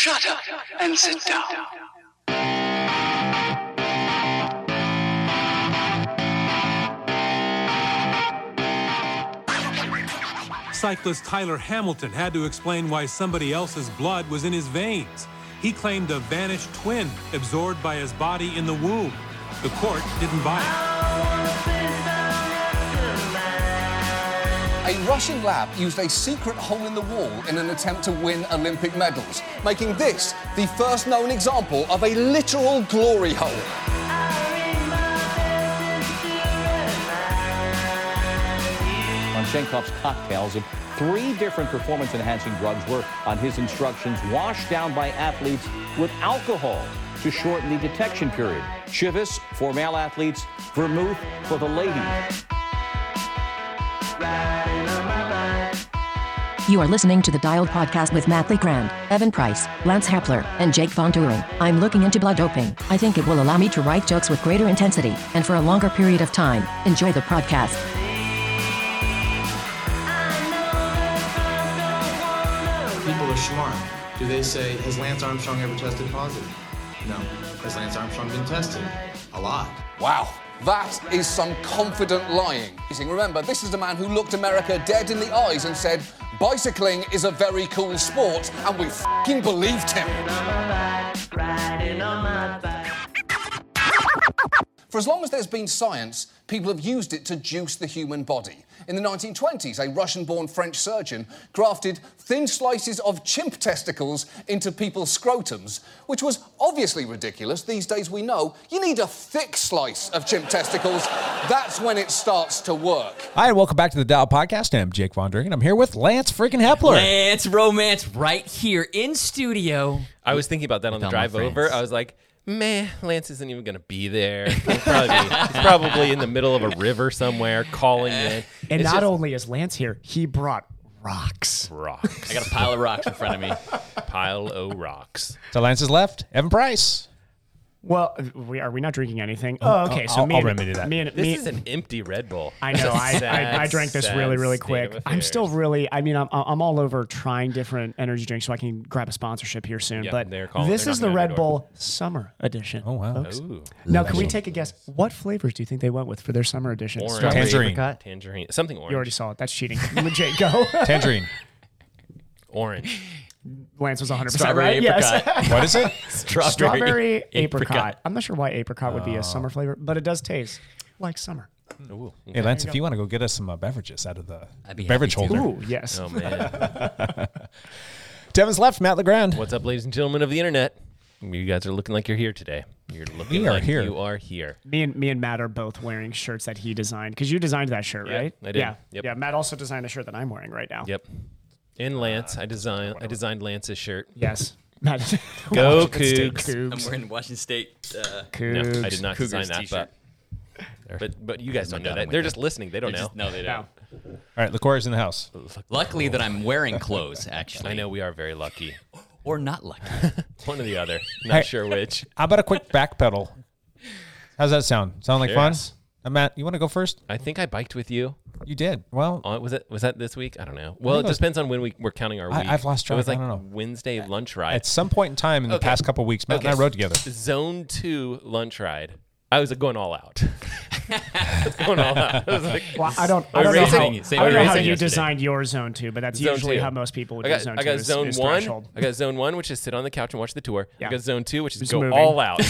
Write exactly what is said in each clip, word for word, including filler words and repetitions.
Shut up and sit down. Cyclist Tyler Hamilton had to explain why somebody else's blood was in his veins. He claimed a vanished twin absorbed by his body in the womb. The court didn't buy it. A Russian lab used a secret hole in the wall in an attempt to win Olympic medals, making this the first known example of a literal glory hole. Chenkhov's cocktails of three different performance-enhancing drugs were, on his instructions, washed down by athletes with alcohol to shorten the detection period. Chivas for male athletes, vermouth for the ladies. You are listening to the Dialed Podcast with Matt Legrand, Evan Price, Lance Hepler, and Jake Von Turing. I'm looking into blood doping. I think it will allow me to write jokes with greater intensity and for a longer period of time. Enjoy the podcast. People are smart. Do they say, has Lance Armstrong ever tested positive? No. Has Lance Armstrong been tested? A lot. Wow, that is some confident lying. Remember, this is a man who looked America dead in the eyes and said, bicycling is a very cool sport, and we f***ing believed him. For as long as there's been science, people have used it to juice the human body. In the nineteen twenties, a Russian-born French surgeon grafted thin slices of chimp testicles into people's scrotums, which was obviously ridiculous. These days we know you need a thick slice of chimp testicles. That's when it starts to work. Hi, and welcome back to the Dial Podcast. I'm Jake Von Turing, and I'm here with Lance freaking Hepler. Lance Romance right here in studio. I was thinking about that on the drive over. I was like, meh, Lance isn't even going to be there. He'll probably be, he's probably in the middle of a river somewhere calling in. And It's not just, only is Lance here, he brought rocks. Rocks. I got a pile of rocks in front of me. Pile o' rocks. To Lance's left, Evan Price. Well, we, are we not drinking anything? Oh, okay. So I'll- me I'll and, remedy that. Me and, This me, is an empty Red Bull. I know. I, I, I drank this Sad, really, really sad quick. state of I'm still affairs. really. I mean, I'm I'm all over trying different energy drinks so I can grab a sponsorship here soon. Yeah, but they're calling- this they're is the knocking on Red the door. Bull Summer Edition. Oh, wow. folks. Ooh. Now, can we take a guess? What flavors do you think they went with for their Summer Edition? Orange. Strawberry- Tangerine. Apricot. Tangerine. Something orange. You already saw it. That's cheating. Jake, go. Tangerine. Orange. Lance was one hundred percent Strawberry right. Yes. apricot. What is it? Strawberry, Strawberry apricot. apricot. I'm not sure why apricot would be a summer flavor, but it does taste like summer. Ooh. Hey, Lance, if you want to go get us some uh, beverages out of the I'd be happy beverage to. holder. Ooh, yes. Oh, man. To Evan's left, Matt Legrand. What's up, ladies and gentlemen of the internet? You guys are looking like you're here today. You're looking We are like here. you are here. Me and me and Matt are both wearing shirts that he designed because you designed that shirt, Yeah, right? I did. Yeah, Yep. yeah. Matt also designed the shirt that I'm wearing right now. Yep. And Lance. I designed I designed Lance's shirt. Yes, Matt. Go Washington State Cougs. Cougs. I'm wearing Washington State. Uh, No, Cougs. I did not Cougars design that, t-shirt. but, but but you guys don't know done that. with They're that. just listening. They don't they're know. just- no, they don't. No. All right, Liquor's in the house. Luckily that I'm wearing clothes, actually. I know we are very lucky. Or not lucky. One or the other. Not Hey. sure which. How about a quick back pedal? How's that sound? Sound like Yes. fun? Uh, Matt, you want to go first? I think I biked with you. You did. Well, On, was it was that this week? I don't know. Well, it it was- depends on when we we're counting our I- week. I've lost It was track. like I don't know. Wednesday lunch ride. at some point in time in the Okay. past couple of weeks, Matt Okay. and I rode together. Zone two lunch ride. I was going all out. I was going all out. I was like, Well, I don't. I We're don't know racing- how, Same- same I don't know how racing you yesterday. designed your zone two, but that's Zone usually two. how most people would I do got, zone I two. got is- zone is one. threshold. I got zone one, which is sit on the couch and watch the tour. Yeah. I got zone two, which is Just go moving. all out.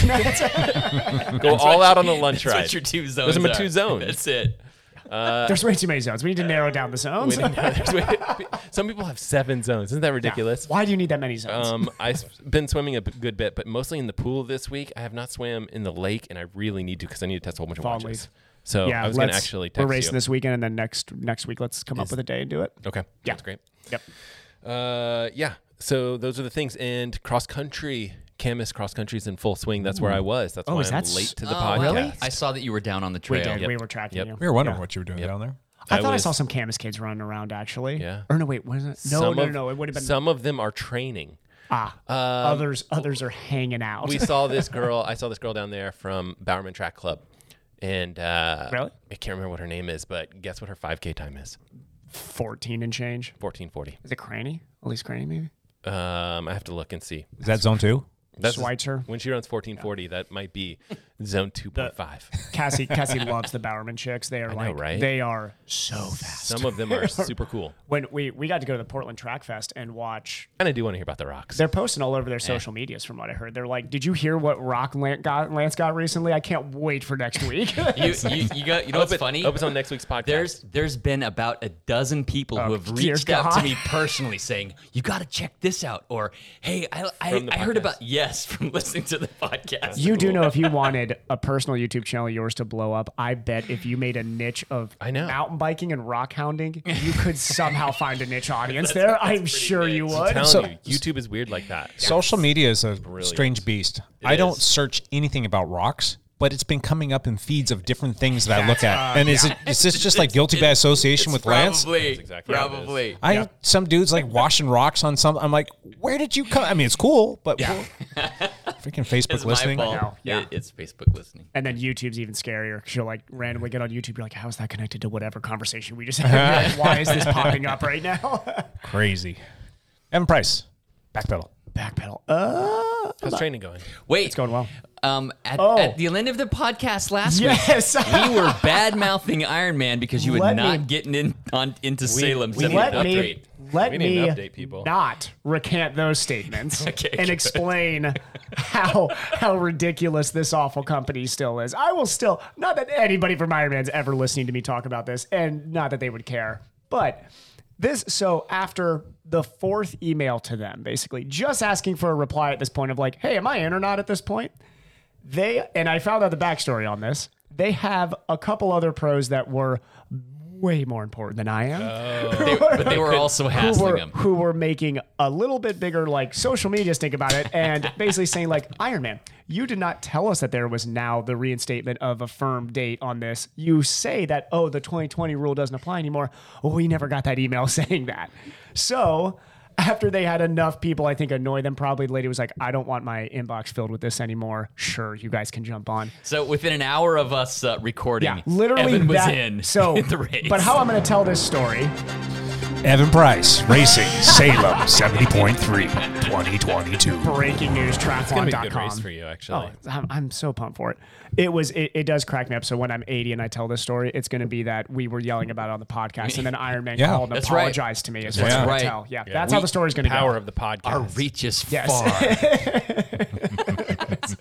go all out on the lunch That's ride. what your two zones Those are my are. two zones. That's it. There's way too many zones. We need to narrow down the zones. Wait, there's way- Some people have seven zones. Isn't that ridiculous? Why do you need that many zones? Um, I've been swimming a b- good bit, but mostly in the pool this week. I have not swam in the lake, and I really need to because I need to test a whole bunch of Fall watches. leave. So yeah, I was going to let's- actually We're text racing you. this weekend, and then next next week, let's come up Is- with a day and do it. Okay, Yeah. that's great. Yep. Uh, yeah. So those are the things. And cross country, Camus cross country's in full swing. That's where I was. That's Oh, why is I'm that s- late to the Oh, podcast. really? I saw that you were down on the We trail. did. Yep. We were tracking Yep. you. We were wondering Yeah. what you were doing Yep. down there. I, I thought was- I saw some Camus kids running around actually. Yeah. Or no, wait, was it? No, Some no, of- no, no. It would have been Some of them are training. ah. others, others are hanging out. We saw this girl. I saw this girl down there from Bowerman Track Club, and uh, Really? I can't remember what her name is, but guess what her five K time is? fourteen and change. fourteen forty. Is it Cranny? Elise Cranny, maybe. Um, I have to look and see. Is that zone two? That's Schweitzer. When she runs fourteen forty, yeah. that might be zone two point five. Cassie Cassie loves the Bowerman chicks. They are I like, know, right? They are so fast. Some of them are super cool. When we, we got to go to the Portland Track Fest and watch. And I do want to hear about the rocks. They're posting all over their social eh. medias from what I heard. They're like, did you hear what rock Lance got, Lance got recently? I can't wait for next week. you, you, you, got, you know what's it, funny? Hope it's on next week's podcast. There's There's been about a dozen people oh, who have reached out to me personally saying, you got to check this out. Or, hey, I, I, I heard about, yes, from listening to the podcast. You cool. do know if you wanted a personal YouTube channel of yours to blow up, I bet if you made a niche of I know. mountain biking and rock hounding, you could somehow find a niche audience there. That's I'm sure niche. you would. I'm telling so, you, YouTube is weird like that. Social media is a brilliant. strange beast. It I is. don't search anything about rocks, but it's been coming up in feeds of different things that I look at. Uh, and yeah. is it is this just like guilty by association with Lance? Probably. Exactly probably. I yep. some dudes like washing rocks on some. I'm like, where did you come? I mean, it's cool, but yeah. freaking Facebook it's listening. My fault. No, yeah. It, it's Facebook listening. And then YouTube's even scarier because you'll like randomly get on YouTube. You're like, how is that connected to whatever conversation we just had? Like, why is this popping up right now? Crazy. Evan Price, backpedal. Backpedal. Uh, How's training going? Wait, it's going well. Um, at, Oh. at the end of the podcast last Yes. week, we were bad mouthing Iron Man because you were Let not me- getting in on into Salem. we so need let an me update. let We need me to update people. not recant those statements Okay, and good. explain how how ridiculous this awful company still is. I will still not that anybody from Iron Man's ever listening to me talk about this, and not that they would care, but this. So after the fourth email to them, basically just asking for a reply at this point of like, hey, am I in or not at this point? They and I found out the backstory on this. They have a couple other pros that were way more important than I am. Oh. They, but they were also who hassling were, him. who were making a little bit bigger like social media stink about it and basically saying like, Iron Man, you did not tell us that there was now the reinstatement of a firm date on this. You say that, oh, the twenty twenty rule doesn't apply anymore. Well, we never got that email saying that. So after they had enough people, I think, annoy them, probably the lady was like, I don't want my inbox filled with this anymore. Sure, you guys can jump on. So within an hour of us uh, recording, Yeah, literally Evan was that, in so, the race. But how I'm going to tell this story. Evan Price, racing, Salem, seventy point three, twenty twenty-two. Breaking news, It's gonna triathlon be a dot good com. race for you, actually. Oh, I'm, I'm so pumped for it. It was. It, it does crack me up. So when I'm eighty and I tell this story, it's going to be that we were yelling about it on the podcast, and then Iron Man Yeah. called and That's right. apologized to me. Is That's what I'm right. going to tell. Yeah, Yeah. that's We- how the story's going to go. Power of the podcast. Our reach is Yes. far.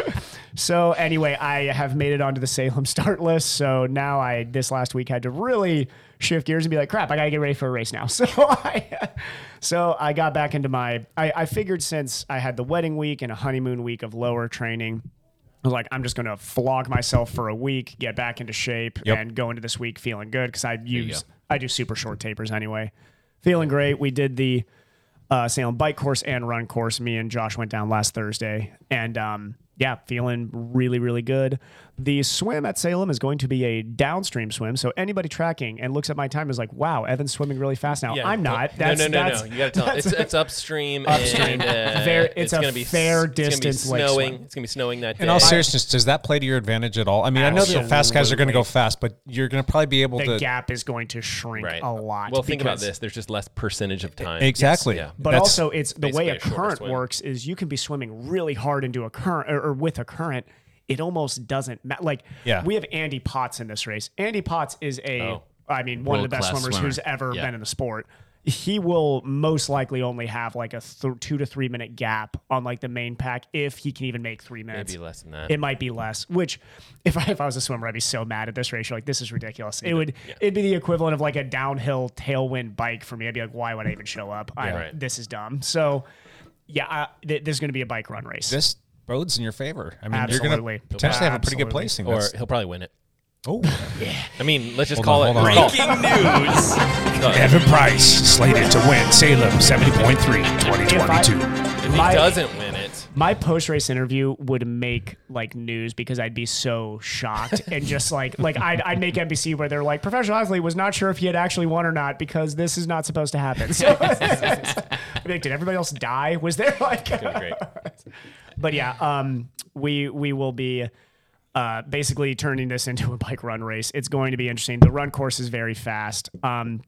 So anyway, I have made it onto the Salem start list. So now I this last week had to really shift gears and be like, crap, I gotta get ready for a race now. So I, so I got back into my. I, I figured since I had the wedding week and a honeymoon week of lower training, I was like, I'm just gonna flog myself for a week, get back into shape, Yep. and go into this week feeling good because I you use go. I do super short tapers anyway. Feeling great. We did the uh, Salem bike course and run course. Me and Josh went down last Thursday, and um, yeah, feeling really, really good. The swim at Salem is going to be a downstream swim, so anybody tracking and looks at my time is like, "Wow, Evan's swimming really fast now." Yeah, I'm but- not. No, That's, no, no, that's, no. You got to tell them. that's- It's, it's upstream. Upstream. And, uh, Fair- it's a gonna be, fair it's gonna be distance lake snowing. swim. It's going to be snowing that day. In all seriousness, does that play to your advantage at all? I mean, I know that the fast guys are going to go fast, but you're going to probably be able the to. gap is going to shrink Right. a lot. Well, think about because- this. There's just less percentage of time. Exactly. Yeah. But That's- also, it's the way basically a a shorter current swim. works is you can be swimming really hard into a current or, or with a current. It almost doesn't matter. Like, Yeah. we have Andy Potts in this race. Andy Potts is a, Oh. I mean, one of the best World-class swimmers swimmer. who's ever Yeah. been in the sport. He will most likely only have like a th- two to three minute gap on like the main pack if he can even make three minutes. Maybe less than that. It might be less. Which, if I if I was a swimmer, I'd be so mad at this race. You're like, this is ridiculous. It would it'd be the equivalent of like a downhill tailwind bike for me. I'd be like, why would I even show up? I, right. This is dumb. So, yeah, uh, th- there's going to be a bike run race. This bodes in your favor. I mean, you're Absolutely. going to potentially have a pretty good Absolutely. placing. Or That's- he'll probably win it. oh, I mean, let's just Hold call on, it. hold on. Breaking news. Evan Price slated to win Salem seventy point three, twenty twenty-two. If he My- doesn't win it, My post race interview would make like news because I'd be so shocked and just like like I'd, I'd make N B C where they're like, professional athlete was not sure if he had actually won or not because this is not supposed to happen. So I'd be like, did everybody else die? Was there like? it's great. But yeah, um, we we will be uh, basically turning this into a bike run race. It's going to be interesting. The run course is very fast. Um,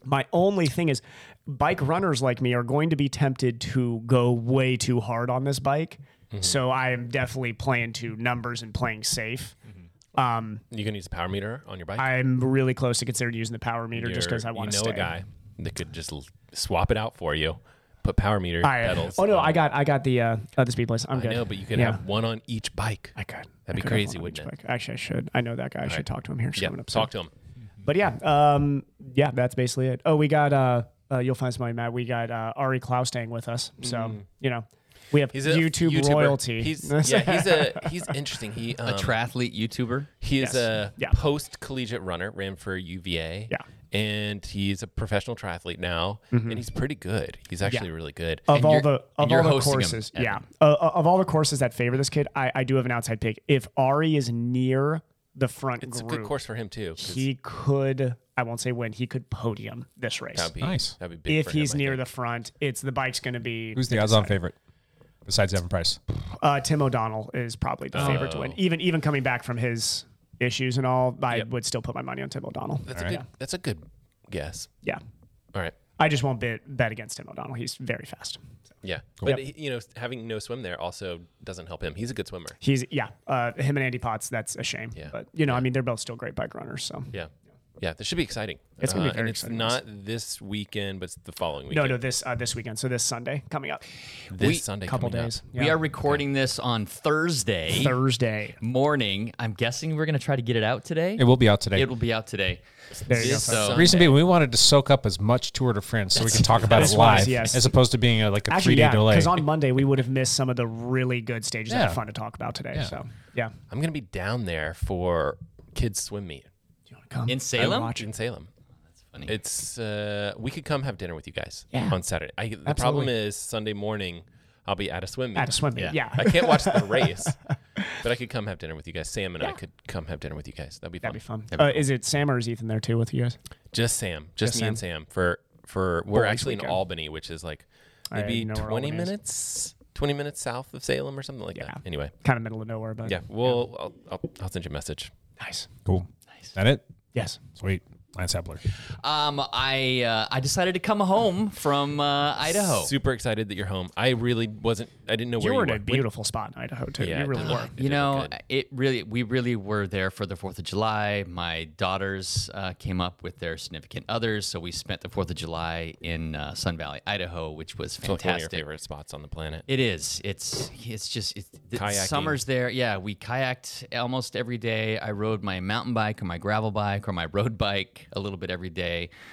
My only thing is, bike runners like me are going to be tempted to go way too hard on this bike. Mm-hmm. So I am definitely playing to numbers and playing safe. Mm-hmm. Um, you can use a power meter on your bike? I'm really close to considering using the power meter You're, just because I want to You know stay. a guy that could just l- swap it out for you. Put power meter I, pedals. Oh no, I got I got the uh, uh, the speed place. I'm I good. know, but you could yeah. have one on each bike. I could. That'd I be could crazy, wouldn't it? Bike. Actually, I should. I know that guy. I All should right. talk to him here. Yeah, up talk soon. to him. But yeah, um, yeah, that's basically it. Oh, we got. Uh, uh, you'll find somebody, Matt. We got uh, Ari Clow staying with us. So mm. you know, we have he's YouTube YouTuber. royalty. He's yeah, he's a he's interesting. He um, a triathlete YouTuber. He is yes. a yeah. post collegiate runner. Ran for U V A. Yeah. And he's a professional triathlete now, mm-hmm. and he's pretty good. He's actually yeah. really good. Of and all the of all the courses, him, yeah, uh, of all the courses that favor this kid, I, I do have an outside pick. If Ari is near the front it's group, a good course for him too. He could, I won't say win, he could podium this race. That'd be nice. That'd be big if for he's him, near the front, it's the bike's going to be. Who's the odds-on favorite besides Evan Price? Uh, Tim O'Donnell is probably the oh. favorite to win. Even even coming back from his issues and all, I yep. would still put my money on Tim O'Donnell. That's all a right. good. That's a good guess. Yeah. All right. I just won't bet, bet against Tim O'Donnell. He's very fast. So. Yeah. Cool. But, yep. you know, having no swim there also doesn't help him. He's a good swimmer. He's, yeah. Uh, him and Andy Potts, that's a shame. Yeah. But, you know, yeah. I mean, they're both still great bike runners. So, yeah. Yeah, this should be exciting. It's going to uh, be very and exciting. It's not this weekend, but it's the following weekend. No, no, this uh, this weekend. So this Sunday coming up. This we, Sunday couple coming days. up. Yeah. We are recording okay. this on Thursday. Thursday. Morning. I'm guessing we're going to try to get it out today. It will be out today. It will be out today. There you go. So, reason being, we wanted to soak up as much Tour de France so we can talk about it live, was, yes. as opposed to being a, like a Actually, three-day yeah, delay. Because on Monday we would have missed some of the really good stages yeah. that are fun to talk about today. Yeah. So yeah, I'm going to be down there for kids swim meet. Come in Salem. Watch in Salem. That's funny. It's uh, we could come have dinner with you guys yeah. on Saturday. I, the Absolutely. problem is Sunday morning I'll be at a swim meet. At a swim meet, yeah. yeah. I can't watch the race, but I could come have dinner with you guys. Sam and yeah. I could come have dinner with you guys. That'd be fun. That'd be fun. That'd be uh, fun. Is it Sam or is Ethan there too with you guys? Just Sam. Just, Just me Sam. and Sam. For for we're Boys actually weekend. in Albany, which is like maybe twenty minutes. twenty minutes south of Salem or something like yeah. that. Anyway, kind of middle of nowhere, but yeah. Well, yeah. I'll, I'll I'll send you a message. Nice. Cool. Nice. That it? Yes. Sweet. Lance Hepler. Um, I uh, I decided to come home from uh, Idaho. Super excited that you're home. I really wasn't. I didn't know where you were. You were in a beautiful when, spot in Idaho too. Yeah, you really were. You know, it really. We really were there for the Fourth of July. My daughters uh, came up with their significant others, so we spent the Fourth of July in uh, Sun Valley, Idaho, which was fantastic. It's one of your favorite spots on the planet. It is. It's it's just it's, the Kayaking. Summer's there. Yeah, we kayaked almost every day. I rode my mountain bike or my gravel bike or my road bike a little bit every day.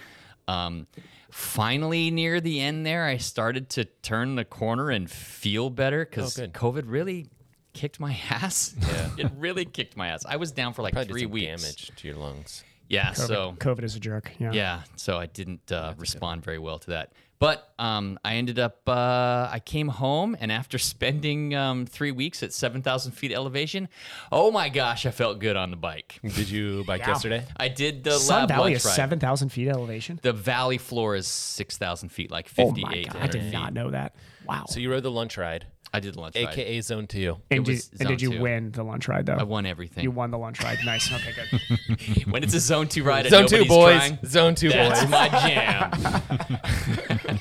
Um, finally, near the end there, I started to turn the corner and feel better because oh, COVID really kicked my ass. Yeah. It really kicked my ass. I was down for like Probably three did some weeks. Damage to your lungs. Yeah, COVID, so COVID is a jerk. Yeah, yeah. So I didn't uh, respond very well to that. But um, I ended up. Uh, I came home, and after spending um, three weeks at seven thousand feet elevation, oh my gosh, I felt good on the bike. Did you bike yeah. yesterday? I did the Sun lab Valley lunch is ride. seven thousand feet elevation. The valley floor is six thousand feet, like fifty-eight. Oh my God, I did feet. not know that. Wow. So you rode the lunch ride. I did the lunch A ride. A K A Zone Two. And, did, and did you two. win the lunch ride though? I won everything. You won the lunch ride. Nice. Okay, good. When it's a Zone Two ride, Zone and Two nobody's boys. trying, Zone Two that's boys. my jam.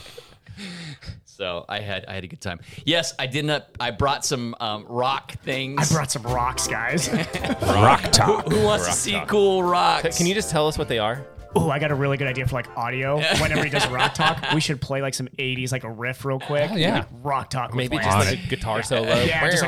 So I had I had a good time. Yes, I didn't. I brought some um, rock things. I brought some rocks, guys. Rock top. Who, who wants rock to see top. cool rocks? Can you just tell us what they are? Oh, I got a really good idea for like audio. Whenever he does rock talk, we should play like some eighties, like a riff real quick. Oh, yeah. Like, rock talk. Maybe with just Lance. like a guitar solo. Yeah, just like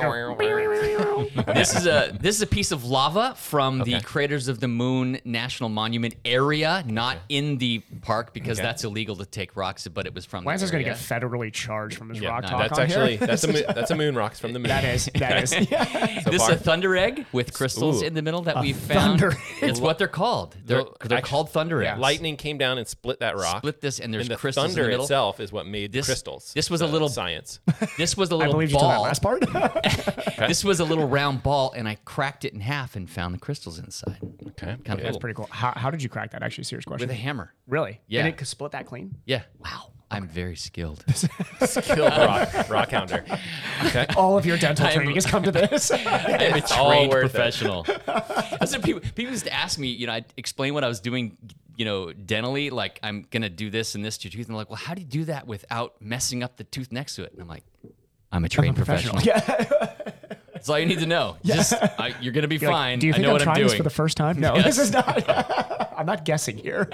a, This is a this is a piece of lava from Okay. the Craters of the Moon National Monument area, not in the park because Okay. that's illegal to take rocks. But it was from. Lance the is going to area. get federally charged from his Yeah, rock no, talk. That's on actually here. that's a moon, that's a moon rocks from the moon. That is that is. Yeah. So This far. is a thunder egg with crystals Ooh. in the middle that A we found. thunder It's what they're called. They're, Well, they're actually- called thunder eggs. Lightning came down and split that rock. Split this, and there's and the crystals in thunder the middle. itself is what made This- the crystals. this was a uh, little- science. This was a I little believe you to that ball. last part. This was a little round ball, and I cracked it in half and found the crystals inside. Okay, Kind of That's cool. pretty cool. How, how did you crack that? Actually, serious question. With a hammer. Really? Yeah. And it could split that clean? Yeah. Wow. I'm very skilled. Skilled rock rock hound. Okay. All of your dental I'm- training has come to this. I'm a all trained worth it. professional. That's what people, people used to ask me, you know, I'd explain what I was doing you know, dentally, like I'm gonna do this and this to your tooth. And they're like, well, how do you do that without messing up the tooth next to it? And I'm like, I'm a trained I'm a professional. professional. Yeah. That's all you need to know. Yeah. Just I, you're gonna be You're fine. Like, do you I think know I'm what trying I'm doing this for the first time? No, Yes. this is not. I'm not guessing here.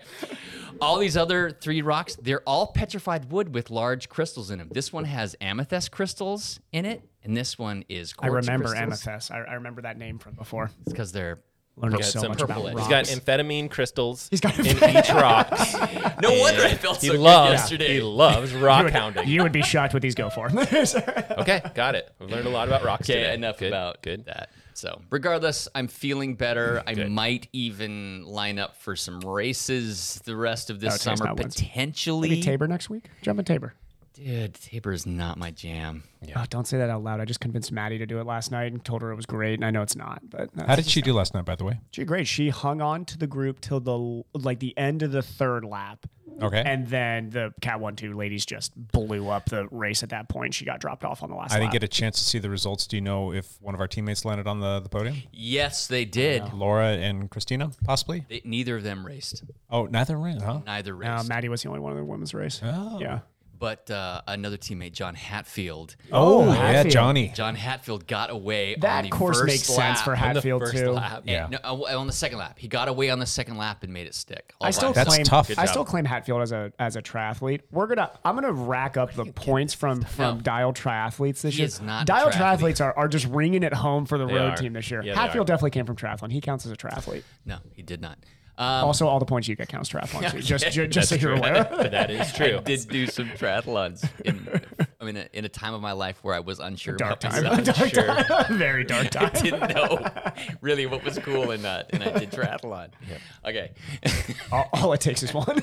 All these other three rocks, they're all petrified wood with large crystals in them. This one has amethyst crystals in it, and this one is I quartz remember crystals. amethyst. I, I remember that name from before. It's because they're Learned Got so some much purple. about He's rocks. got amphetamine crystals He's got in each rock. No wonder I felt He so loves, good yesterday. He loves rock you would, hounding. You would be shocked what these go for. Okay, got it. We've learned a lot about rocks Okay, today. enough Good, about good. that. So, regardless, I'm feeling better. I Good. might even line up for some races the rest of this Oh, taste summer, not wins. potentially. Maybe Tabor next week. Jump in Tabor. Dude, Tabor is not my jam. Oh, don't say that out loud. I just convinced Maddie to do it last night and told her it was great. And I know it's not, but How did she do last night, by the way? she did great. She hung on to the group till the like the end of the third lap. Okay. And then the Cat one two ladies just blew up the race at that point. She got dropped off on the last I didn't lap. get a chance to see the results. Do you know if one of our teammates landed on the, the podium? Yes, they did. Laura and Christina, possibly? They, neither of them raced. Oh, neither ran, huh? Neither raced. Uh, Maddie was the only one in the women's race. Oh. Yeah. But uh, another teammate, John Hatfield. Oh, yeah, Hatfield. Johnny. John Hatfield got away on That the course first makes lap. sense for On the Hatfield first too. lap. Yeah. No, uh, on the second lap. He got away on the second lap and made it stick. all I by still himself. That's claim tough. Good I job. still claim Hatfield as a as a triathlete. We're gonna I'm gonna rack up the points from from No. Dial Triathletes this He year. is not a Dial triathlete. Triathletes are, are just ringing it home for the They road are. team this year. Yeah, they Hatfield are. definitely came from triathlon. He counts as a triathlete. No, he did not. Um, Also, all the points you get counts triathlon too. Just ju- just That's so you're true. aware. But that is true. I did do some triathlons in, I mean, in a time of my life where I was unsure Dark about time. myself. Dark Sure. time. Very dark time. Didn't know really what was cool and not, and I did triathlon. Okay, all, all it takes is one.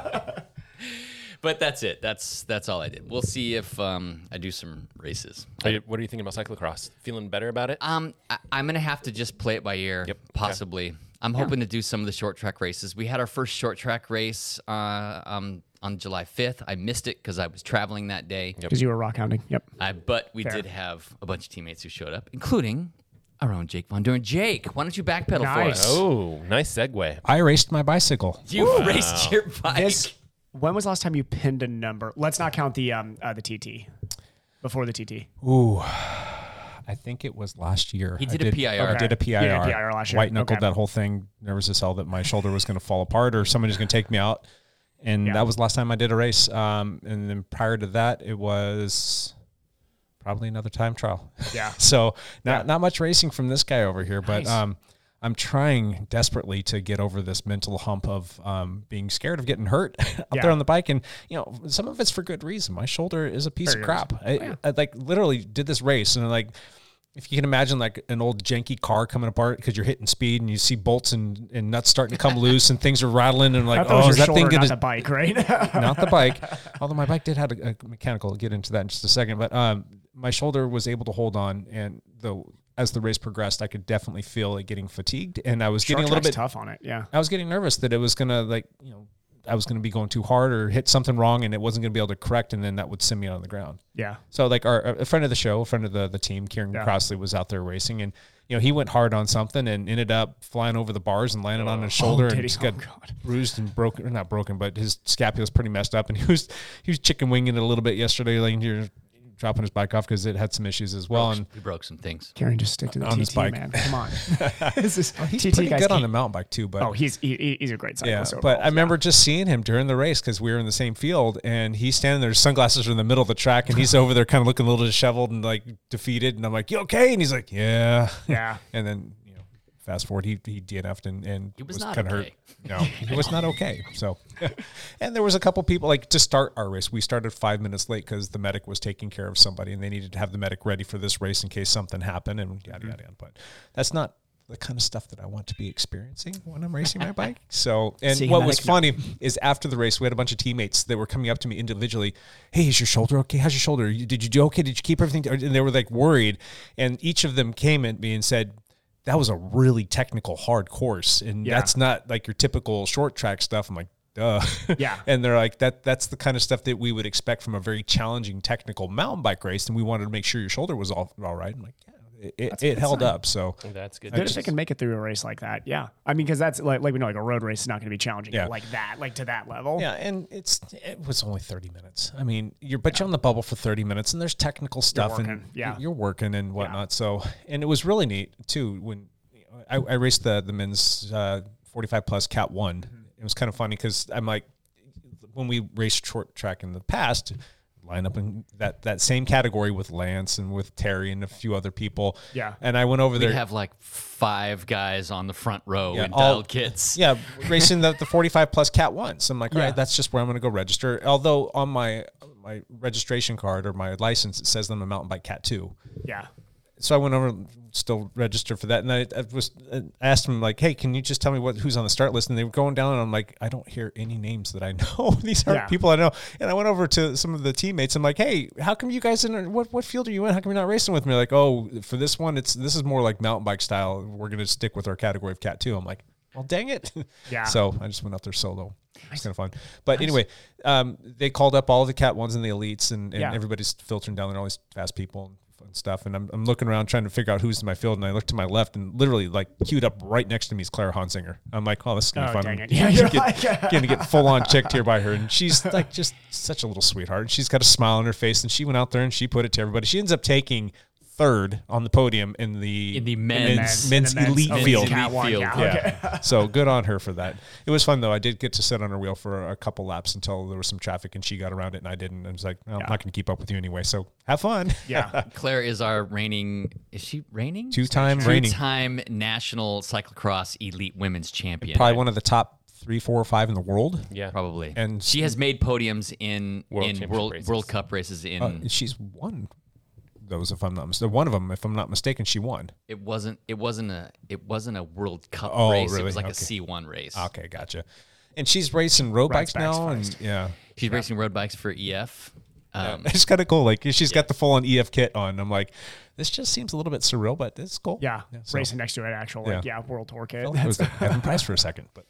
but that's it. That's that's all I did. We'll see if um, I do some races. Are you- what are you thinking about cyclocross? Feeling better about it? Um, I, I'm gonna have to just play it by ear, Yep. possibly. I'm hoping to do some of the short track races. We had our first short track race uh, um, on July fifth. I missed it because I was traveling that day. Because you were rock hounding. Yep. I, but we Fair. did have a bunch of teammates who showed up, including our own Jake Von Duren. Jake, why don't you backpedal for Nice. us? Oh, nice segue. I raced my bicycle. You raced your bike. This. When was the last time you pinned a number? Let's not count the um uh, the T T. Before the T T. Ooh, I think it was last year. He did I a P I R. I did a P I R. You did a P I R last year. White knuckled Okay. that whole thing. Nervous as hell that my shoulder was going to fall apart or somebody was going to take me out. And Yeah. that was the last time I did a race. Um, and then prior to that, it was probably another time trial. Yeah. so not not much racing from this guy over here, but Nice. um, I'm trying desperately to get over this mental hump of um, being scared of getting hurt out Yeah. there on the bike. And, you know, some of it's for good reason. My shoulder is a piece Very of good crap. reason. I, I like literally did this race and like, if you can imagine like an old janky car coming apart because you're hitting speed and you see bolts and, and nuts starting to come loose and things are rattling and I like, thought it oh, was is your that thing shoulder, going not the to, bike, right? not the bike. Although my bike did have a, a mechanical, I'll get into that in just a second. But um, my shoulder was able to hold on. And the, as the race progressed, I could definitely feel it getting fatigued. And I was getting Short a little track's bit tough on it. Yeah. I was getting nervous that it was going to like, you know, I was going to be going too hard or hit something wrong and it wasn't going to be able to correct. And then that would send me on the ground. Yeah. So like our a friend of the show, a friend of the, the team, Kieran Yeah. Crossley was out there racing and, you know, he went hard on something and ended up flying over the bars and landed on his shoulder did and he? just got Oh, God. bruised and broken, or not broken, but his scapula was pretty messed up and he was, he was chicken winging it a little bit yesterday, like here dropping his bike off because it had some issues as well. And we broke some things. Karen, just stick to the On T T, his bike. man. Come on. This is, he's T T pretty guys good on can't- the mountain bike too, but Oh, he's he, he's a great yeah, cyclist. but overall. I remember just seeing him during the race because we were in the same field, and he's standing there, his sunglasses are in the middle of the track, and he's over there kind of looking a little disheveled and like defeated, and I'm like, "You okay?" And he's like, "Yeah, Yeah. And then you know, fast forward, he he D N F'd and and He was not kind of okay. hurt. No, he was not okay. So, and there was a couple people like to start our race. We started five minutes late because the medic was taking care of somebody, and they needed to have the medic ready for this race in case something happened, and yada yada yada. But that's not the kind of stuff that I want to be experiencing when I'm racing my bike. So, and Seeing what was medic, no. funny is after the race, we had a bunch of teammates that were coming up to me individually. Hey, is your shoulder okay? How's your shoulder? You- Did you do okay? Did you keep everything? And they were like worried. And each of them came at me and said, that was a really technical, hard course. And Yeah. that's not like your typical short track stuff. I'm like, duh. Yeah. And they're like, that that's the kind of stuff that we would expect from a very challenging technical mountain bike race. And we wanted to make sure your shoulder was all, all right. I'm like, yeah. it, it held sign. up. So that's good. Good if they can make it through a race like that. Yeah, I mean, because that's like like we know, like a road race is not going to be challenging Yeah. like that, like to that level. Yeah, and it's it was only thirty minutes. I mean, you're but you're on the bubble for thirty minutes, and there's technical stuff, working, and yeah. you're working and whatnot. So, and it was really neat too when I, I raced the the men's uh, forty-five plus Cat One. Mm-hmm. It was kind of funny because I'm like, when we raced short track in the past, line up in that, that same category with Lance and with Terry and a few other people. Yeah. And I went over there. We have like five guys on the front row Yeah, in all- dialed kits. Yeah, racing the, the forty-five plus Cat One. So I'm like, all Yeah. right, that's just where I'm going to go register. Although on my my registration card or my license, it says I'm a mountain bike Cat Two. Yeah. So I went over, still registered for that, and I, I was I asked them like, "Hey, can you just tell me what who's on the start list?" And they were going down, and I'm like, "I don't hear any names that I know. These aren't Yeah. people I know." And I went over to some of the teammates. I'm like, "Hey, how come you guys in what what field are you in? How come you're not racing with me?" Like, "Oh, for this one, it's this is more like mountain bike style. We're gonna stick with our category of Cat Two." I'm like, "Well, dang it!" Yeah. So I just went out there solo. It's kind of fun. But anyway, um, they called up all the Cat Ones and the elites, and, and Yeah. everybody's filtering down there, all these fast people and fun stuff. And I'm, I'm looking around trying to figure out who's in my field, and I look to my left, and literally, like, queued up right next to me is Claire Hansinger. I'm like, oh, this is going to Oh, be fun. dang it. I'm Yeah, gonna you're get, like- gonna get full on checked here by her. And she's like just such a little sweetheart. She's got a smile on her face, and she went out there and she put it to everybody. She ends up taking third on the podium in the In the men's, men's- men's, in the men's elite elite field. Cat One, field. yeah. Yeah. So good on her for that. It was fun though. I did get to sit on her wheel for a couple laps until there was some traffic and she got around it and I didn't. I was like, well, I'm Yeah. not going to keep up with you anyway. So have fun. Yeah. Claire is our reigning, is she reigning? Two-time reigning. Two-time national cyclocross elite women's champion. Probably one of the top three, four, or five in the world. Yeah. Probably. And she has made podiums in World in Championship World, races. World Cup races in Uh, she's won those, if I'm not mistaken. One of them, if I'm not mistaken, she won. it wasn't it wasn't a it wasn't a World Cup Oh, race. It really? was like Okay. a C one race. Okay, gotcha. And she's racing road Rides bikes now, bikes and first. yeah, She's racing road bikes for E F. Um, it's kind of cool. Like she's got the full on E F kit on. I'm like, this just seems a little bit surreal, but it's cool. Yeah. so- Racing next to an actual, like, yeah, Yeah. World Tour kit. It was like Evan Price for a second, but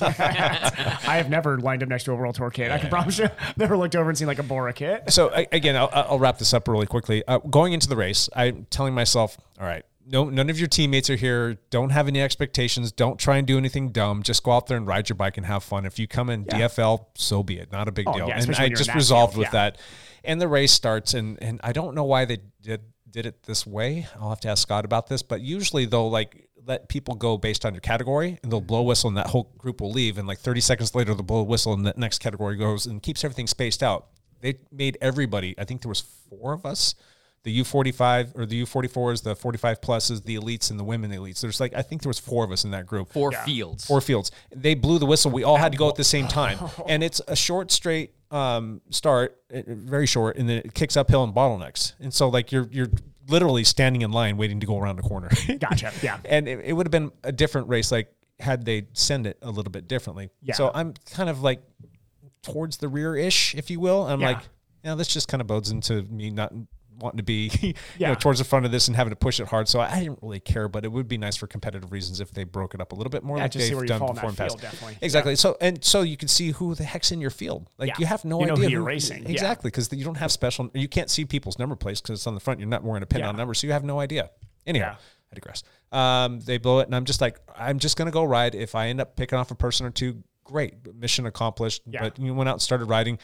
I have never lined up next to a World Tour kit. I can promise you. Never looked over and seen like a Bora kit. so I, again, I'll, I'll wrap this up really quickly. Uh, going into the race, I'm telling myself, all right, no, none of your teammates are here. Don't have any expectations. Don't try and do anything dumb. Just go out there and ride your bike and have fun. If you come in D F L, so be it. Not a big Oh, deal. yeah, and especially I when you're in just that resolved field, with yeah. that. And the race starts, and and I don't know why they did did it this way. I'll have to ask Scott about this. But usually they'll like let people go based on your category, and they'll blow a whistle, and that whole group will leave. And like thirty seconds later, they'll blow a whistle, and that next category goes, and keeps everything spaced out. They made everybody. I think there was four of us. The U forty-five or the U forty-fours, the forty-five pluses, the elites, and the women elites. There's like, I think there was four of us in that group. four fields. Four fields. They blew the whistle. We all had to go at the same time. And it's a short, straight um, start, uh, very short, and then it kicks uphill and bottlenecks. And so like you're you're literally standing in line waiting to go around the corner. Gotcha. Yeah. And it, it would have been a different race, like had they send it a little bit differently. Yeah. So I'm kind of like towards the rear-ish, if you will. I'm Yeah. like, yeah, this just kind of bodes into me not wanting to be you Yeah. know, towards the front of this and having to push it hard. So I didn't really care, but it would be nice for competitive reasons if they broke it up a little bit more Yeah, like just see they've where you done fall in before that in field, past. definitely. Exactly. So and so you can see who the heck's in your field. Like Yeah. you have no You know idea who you're racing. Yeah. Exactly, because you don't have special. You can't see people's number plates because it's on the front. You're not wearing a pin Yeah. on number, so you have no idea. Anyhow, Yeah. I digress. Um, they blow it, and I'm just like, I'm just gonna go ride. If I end up picking off a person or two, great, mission accomplished. Yeah. But you went out and started riding,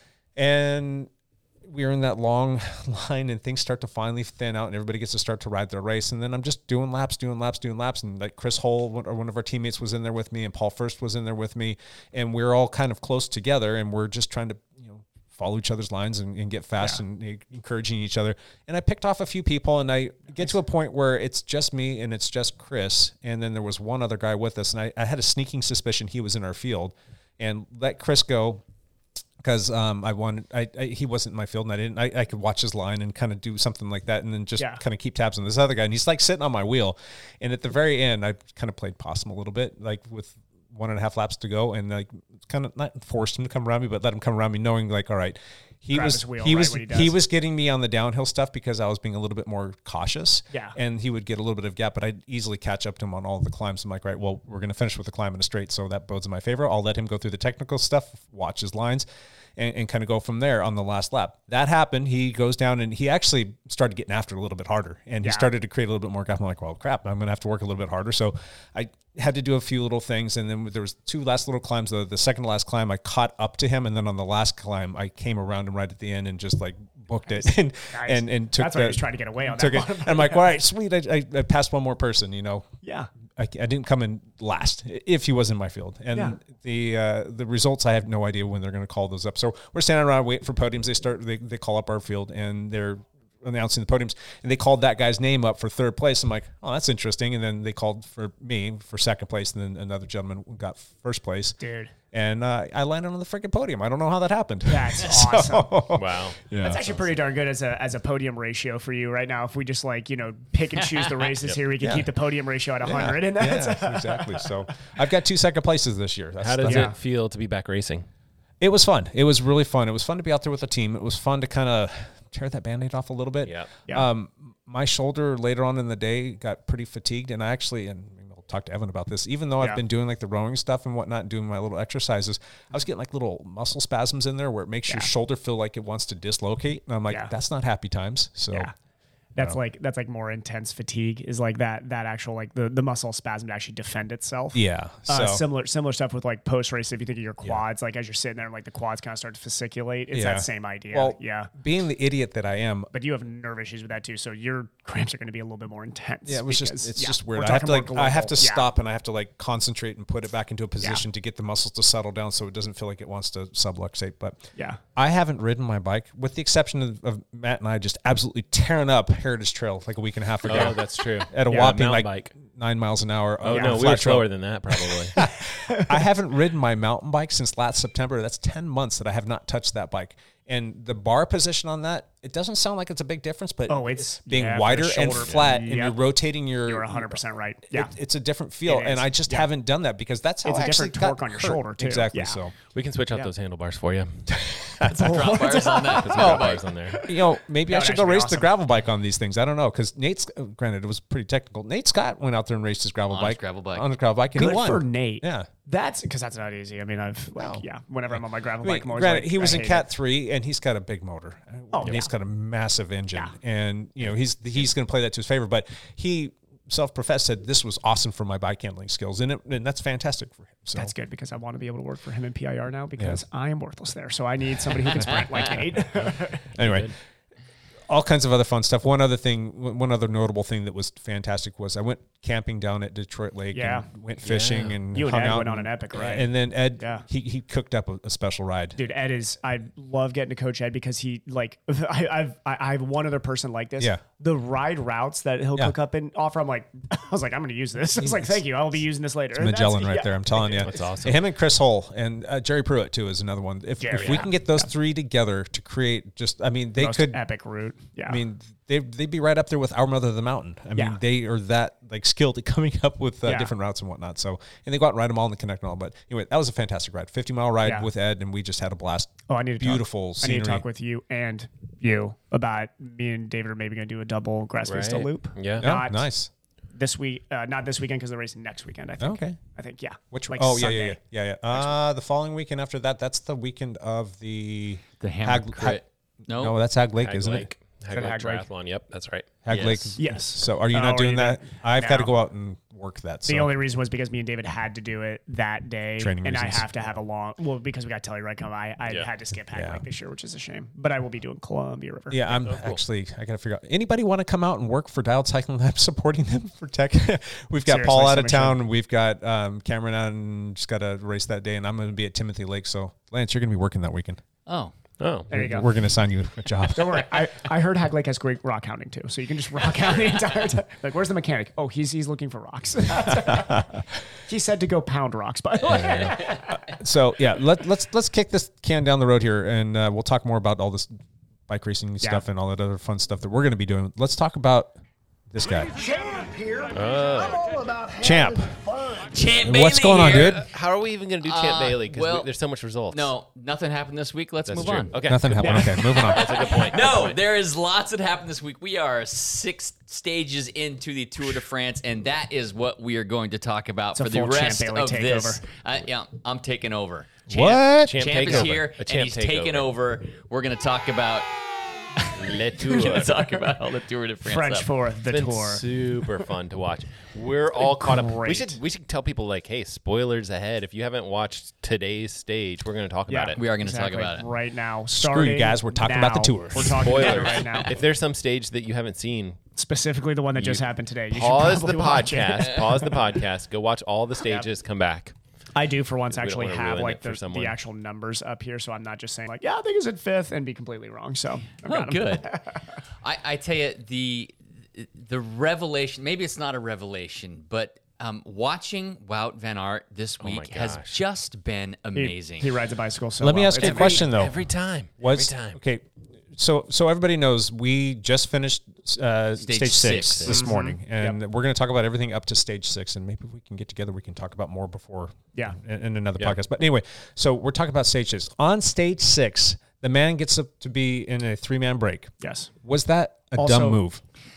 and we were in that long line, and things start to finally thin out, and everybody gets to start to ride their race. And then I'm just doing laps, doing laps, doing laps, and like Chris Hull, one, or one of our teammates, was in there with me, and Paul First was in there with me, and we're all kind of close together, and we're just trying to, you know, follow each other's lines and, and get fast Yeah. and encouraging each other. And I picked off a few people, and I get to a point where it's just me and it's just Chris, and then there was one other guy with us, and I, I had a sneaking suspicion he was in our field, and let Chris go. Because um, I wanted, I, I he wasn't in my field, and I didn't. I, I could watch his line and kind of do something like that, and then just Yeah. kind of keep tabs on this other guy. And he's like sitting on my wheel, and at the very end, I kind of played possum a little bit, like with one and a half laps to go, and like kind of not forced him to come around me, but let him come around me, knowing like, all right, he Grab was his wheel he right was when he he does. was getting me on the downhill stuff because I was being a little bit more cautious. Yeah. and he would get a little bit of gap, but I'd easily catch up to him on all the climbs. I'm like, right, well, we're going to finish with the climb in a straight, so that bodes in my favor. I'll let him go through the technical stuff, watch his lines. and, and kind of go from there on the last lap. That happened. He goes down and he actually started getting after it a little bit harder, and he Yeah. started to create a little bit more gap. I'm like, well, crap, I'm going to have to work a little bit harder. So I had to do a few little things, and then there was two last little climbs. The, the second to last climb, I caught up to him, and then on the last climb, I came around him right at the end and just like booked it and Nice. and and took That's the, why he was trying to get away on took that it. one. I'm like, all right, sweet. I, I, I passed one more person, you know. Yeah. I, I didn't come in last if he was in my field. And Yeah. the uh, the results, I have no idea when they're going to call those up. So we're standing around waiting for podiums. They start, they, they call up our field, and they're announcing the podiums, and they called that guy's name up for third place. I'm like, oh, that's interesting. And then they called for me for second place, and then another gentleman got first place. Dude. And uh, I landed on the freaking podium. I don't know how that happened. That's awesome. Wow. Yeah. That's actually pretty darn good as a as a podium ratio for you right now. If we just like, you know, pick and choose the races here, we can Yeah. keep the podium ratio at one Yeah, hundred. And that's yeah, exactly. So I've got two second places this year. That's, How does that's Yeah. it feel to be back racing? It was fun. It was really fun. It was fun to be out there with a team. It was fun to kind of tear that Band-Aid off a little bit. Yeah. Yeah. Um, my shoulder later on in the day got pretty fatigued, and I actually, and I'll talk to Evan about this, even though Yeah. I've been doing like the rowing stuff and whatnot, and doing my little exercises, I was getting like little muscle spasms in there where it makes your Yeah. shoulder feel like it wants to dislocate. And I'm like, Yeah. that's not happy times. So Yeah. That's like that's like more intense fatigue is like that that actual like the, the muscle spasm to actually defend itself. yeah. So Uh, similar similar stuff with like post race. If you think of your quads, like as you're sitting there, like the quads kind of start to fasciculate. It's Yeah. that same idea. well, yeah. being the idiot that I am, But you have nerve issues with that too, so your cramps are going to be a little bit more intense. yeah, it was because, just it's yeah, just we're weird. I have to talking like more I have to global. Yeah. stop and I have to like concentrate and put it back into a position to get the muscles to settle down so it doesn't feel like it wants to subluxate. But Yeah. I haven't ridden my bike, with the exception of, of Matt and I just absolutely tearing up Heritage Trail like a week and a half ago. Oh, that's true. At a Yeah, whopping mountain like bike. nine miles an hour. Oh, on no, a we flat were trail. slower than that, probably. I haven't ridden my mountain bike since last September. That's ten months that I have not touched that bike. And the bar position on that, it doesn't sound like it's a big difference, but Oh, it's- being yeah, for the wider and shoulder, flat, yeah. and you're Yep. rotating your. You're one hundred percent right. it- Yeah. it's a different feel, It and is. I just Yeah. haven't done that because that's how It's I a different actually got torque on your hurt. shoulder, too. Exactly. Yeah. So We can switch out Yeah. those handlebars for you. Drop bars on that. Put some gravel bars on there. you know, maybe That I would should go actually be race the awesome. gravel bike on these things. I don't know, because Nate's uh, granted it was pretty technical. Nate Scott went out there and raced his gravel On his bike, gravel bike. on his gravel bike, and Good he won. for Nate. Yeah. That's because that's not easy. I mean, I've like, Wow. yeah. Whenever I'm on my gravel I mean, bike, I'm always granted, like, he was I in hate Cat it. three, and he's got a big motor. Oh, and he's yeah. got a massive engine, Yeah. and you know he's he's going to play that to his favor. But he self-professed said this was awesome for my bike handling skills, and, it, and that's fantastic for him. So That's good because I want to be able to work for him in P I R now because I am worthless there. So I need somebody who can sprint like Nate. anyway, all kinds of other fun stuff. One other thing, one other notable thing that was fantastic was I went camping down at Detroit Lake Yeah. and went fishing Yeah. and You and hung Ed out went on and- an epic ride. And then Ed, Yeah. he, he cooked up a, a special ride. Dude, Ed is. I love getting to coach Ed because he like. I, I've I, I have one other person like this. Yeah. The ride routes that he'll Yeah. cook up and offer. I'm like, I was like, I'm going to use this. I was like, thank you. I'll be using this later. And that's- Magellan right yeah. there. I'm telling you, That's awesome. Him and Chris Hull and uh, Jerry Pruitt too is another one. If, Jerry, if we yeah. can get those three together to create, just I mean, they Most could. epic route. Yeah. I mean, they they'd be right up there with Our Mother of the Mountain. I mean, Yeah. they are that like skilled at coming up with uh, Yeah. different routes and whatnot. So, and they go out and ride them all in the Connect and all. But anyway, that was a fantastic ride. fifty mile ride Yeah. with Ed, and we just had a blast. Oh, I need to beautiful Talk, scenery. I need to talk with you and you about me and David are maybe going to do a double Grass Vista Right. loop. Yeah. Yeah, Not nice. This week, uh, not this weekend because they're racing next weekend. I think. Okay. I think yeah. Which like oh Sunday. yeah yeah yeah yeah yeah. Uh, the following weekend after that, that's the weekend of the The Hammer Hag- Crit. No, No, that's Hag Lake, Hag isn't Lake. it? Hag Is it Lake Hag Lake? Triathlon. Yep, that's right. Hag Yes. Lake. Yes. So are you Oh, not are doing you that? not? I've got to No. go out and work that. The So. only reason was because me and David had to do it that day, Training and reasons. I have to have a long. Well, because we got Telluride come, I, I Yeah. had to skip Hag Yeah. Lake this year, which is a shame. But I will be doing Columbia River. Yeah, I'm actually. I gotta figure out. Anybody want to come out and work for Dialed Cycling Lab, supporting them for tech? We've got Seriously, Paul out of somebody should. town. We've got um, Cameron out and just got a race that day, and I'm going to be at Timothy Lake. So Lance, you're going to be working that weekend. Oh, Oh, There you go. We're going to assign you a job. Don't worry. I, I heard Hag Lake has great rock hounding too, so you can just rock hound the entire time. Like, where's the mechanic? Oh, he's he's looking for rocks. He said to go pound rocks, by the way. So yeah, let, let's let's kick this can down the road here, and uh, we'll talk more about all this bike racing stuff and all that other fun stuff that we're going to be doing. Let's talk about this guy, Champ here. I'm all about having Champ. fun. Champ What's Bailey going on, here. dude? how are we even going to do Champ Uh, Bailey? Because well, there's so much results. No, nothing happened this week. Let's That's move true. on. Okay. Nothing happened. Okay, moving on. That's a good point. No, there is lots that happened this week. We are six stages into the Tour de France, and that is what we are going to talk about a for the full Champ rest Bailey of this. takeover. Uh, yeah, I'm taking over. What? Champ, Champ is takeover. here, A and champ he's taking takeover. over. We're going to talk about. Le We're going Tour. to talk about how the Tour de France. French up. for the It's been tour. super fun to watch. We're all caught up. We great. should we should tell people like, hey, spoilers ahead. If you haven't watched today's stage, we're going to talk about it. We are going to Exactly. talk about it. right now. Screw you Starting guys, we're talking about the now. tour. We're talking about it Spoilers. right now. If there's some stage that you haven't seen, Specifically the one that just happened today. You should pause probably the watch it. podcast. Pause the podcast. Go watch all the stages. Come back. I do for once We don't actually wanna have ruin like it for the, someone. the actual numbers up here, so I'm not just saying like, yeah, I think it's in fifth and be completely wrong. So I've Oh, got 'em. good. I, I tell you, the the revelation, maybe it's not a revelation, but um, watching Wout van Aert this Oh my week has gosh. just been He- amazing. He, rides a bicycle so Let me well. ask you It's a question though. Every time. Was Every time. okay. So so everybody knows we just finished uh, Stage stage, six, six. this Mhm. morning, and Yep. we're going to talk about everything up to stage six, and maybe if we can get together, we can talk about more before. Yeah. In, in another Yeah. podcast. But anyway, so we're talking about stage six. On stage six, the man gets up to be in a three man break. Yes. Was that a Also- dumb move?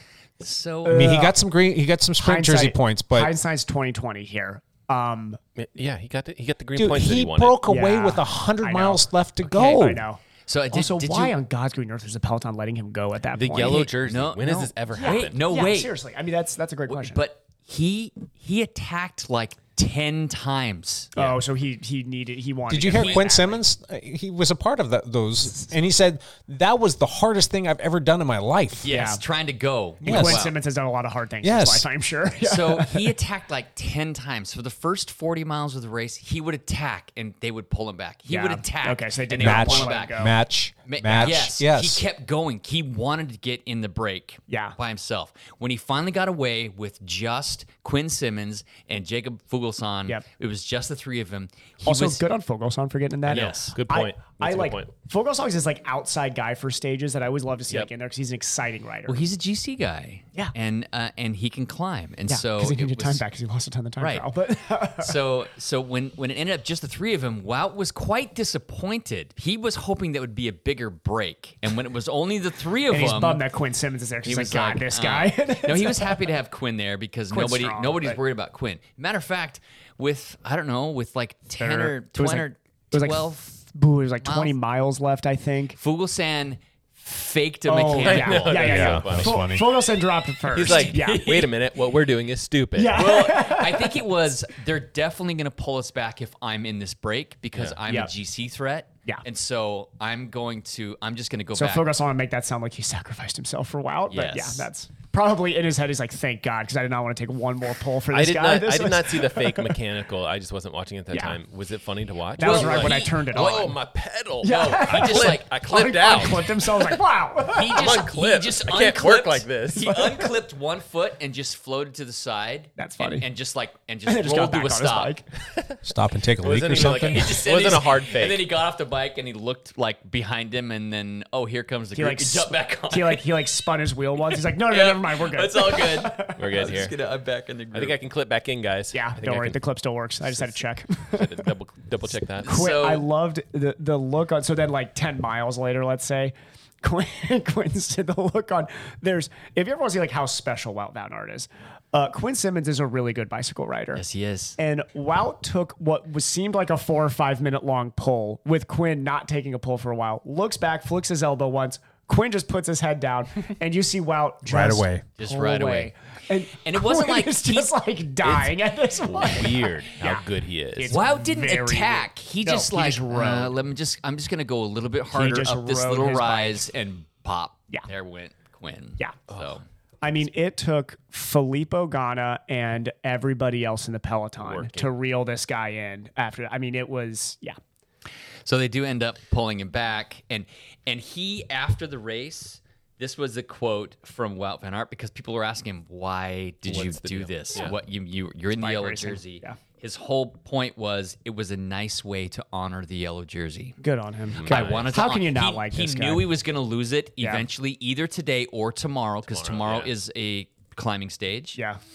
So I mean, he Uh, got some green, he got some sprint jersey Hindsight- points, but hindsight's twenty twenty here. Um, Yeah, he got the, he got the green dude, points that he he wanted. broke away Yeah, with a I hundred know. miles left to okay, go. I know. So I did, also, did why you, on God's green earth is the Peloton letting him go at that The point? yellow Wait, jersey. no, when has no. this ever Wait, happened? no, yeah, wait. seriously. I mean, that's that's a great question. But he he attacked like ten times. oh, so he he needed he wanted. Did you to hear get Quinn that. Simmons? Uh, He was a part of that, those, and he said that was the hardest thing I've ever done in my life. Yes, Yeah. trying to go. Yes. Quinn Wow. Simmons has done a lot of hard things in Yes. his life, I'm sure. So he attacked like ten times. For the first forty miles of the race, he would attack and they would pull him back. He Yeah. would attack. Okay, so they and did they not would Match, pull him let him back. go. match, Ma- match. Yes, Yes, he kept going. He wanted to get in the break Yeah. by himself. When he finally got away with just Quinn Simmons and Jacob Fuglsang, Yep. it was just the three of them. He Also, was, good on Fuglsang for getting in that. Yes. Good I- point. I, That's a good like point. Fuglsang's this like outside guy for stages that I always love to see Yep. like in there because he's an exciting rider. Well, he's a G C guy. Yeah. And uh, and he can climb. And yeah, so because he it needed time was- back because he lost a ton of time Right. trial. But so so when when it ended up just the three of them, Wout was quite disappointed. He was hoping that would be a bigger break, and when it was only the three of and he's them, bummed that Quinn Simmons is there he because he's like, was God, this uh, guy. no, he was happy to have Quinn there because Quinn's nobody strong, nobody's but- worried about Quinn. Matter of fact, with I don't know, with like ten There- or it was twenty like- or it was like twelve, Boo, it was like miles. twenty miles left, I think. Fuglsang faked a Oh, yeah, mechanical. yeah, yeah, yeah. Yeah, that was Fu- funny. Fuglsang dropped it first. He's like, yeah. wait a minute, what we're doing is stupid. Yeah. Well, I think it was they're definitely going to pull us back if I'm in this break because I'm Yeah. a G C threat. Yeah. And so I'm going to I'm just going to go So back. Fuglsang want to make that sound like he sacrificed himself for Wout, but yeah, Yes. that's probably in his head. He's like, thank God, because I did not want to take one more pull for this I did guy. not. This I did was- not see the fake mechanical. I just wasn't watching it at that Yeah. time. Was it funny to watch? That was Well, right when I he- turned it Oh, on. my pedal! Yeah. No, I He just, clipped, like, I clipped Un- out. Unclipped himself. I was like, wow. he just unclipped. he just I can't work unclipped- like this. He unclipped one foot and just floated to the side. That's and- funny. And, just like and And just then just rolled got to back a on his stop. bike. stop and take a It leak wasn't or even like a- something. it Just said wasn't he's- a hard fake. And then he got off the bike and he looked like behind him and then oh here comes the He group. like He jumped back on. He like he like spun his wheel once. He's like, no, no, Yeah. never mind, we're good. It's all good. We're good I'm here. just gonna, I'm back in the group. I think I can clip back in, guys. I Yeah, think don't I worry, can- the clip still works. I just had to check. had to double double check that. Quinn, So- I loved the the look on. So then, like ten miles later, let's say, Quinn Quinn's did the look on. There's if you ever want to see like how special Wout van Aert is, uh, Quinn Simmons is a really good bicycle rider. Yes, he is. And Wout took what was seemed like a four or five minute long pull with Quinn not taking a pull for a while. Looks back, flicks his elbow once. Quinn just puts his head down, and you see Wout just Right away. Just pull right away. And, And it wasn't Quinn like is he- just like dying at this point. Weird how Yeah. good he is. It's Wout didn't very attack. weird. He No, just he like just rode. uh, let me just. I'm just gonna go a little bit harder just up this rode little his bike. rise and pop. Yeah. There went Quinn. Yeah. So I mean, it took Filippo Ganna and everybody else in the peloton Working. to reel this guy in after. I mean, it was, yeah. so they do end up pulling him back, and and he after the race. This was a quote from Wout van Aert because people were asking him, "Why did you What's the do deal?" this? Yeah. What you you you're in the bike yellow racing. jersey?" Yeah. His whole point was it was a nice way to honor the yellow jersey. Good on him. I wanted to How can hon- you not he, like he this guy? knew he was going to lose it Yeah. eventually, either today or tomorrow, because tomorrow, yeah. is a climbing stage. Yeah.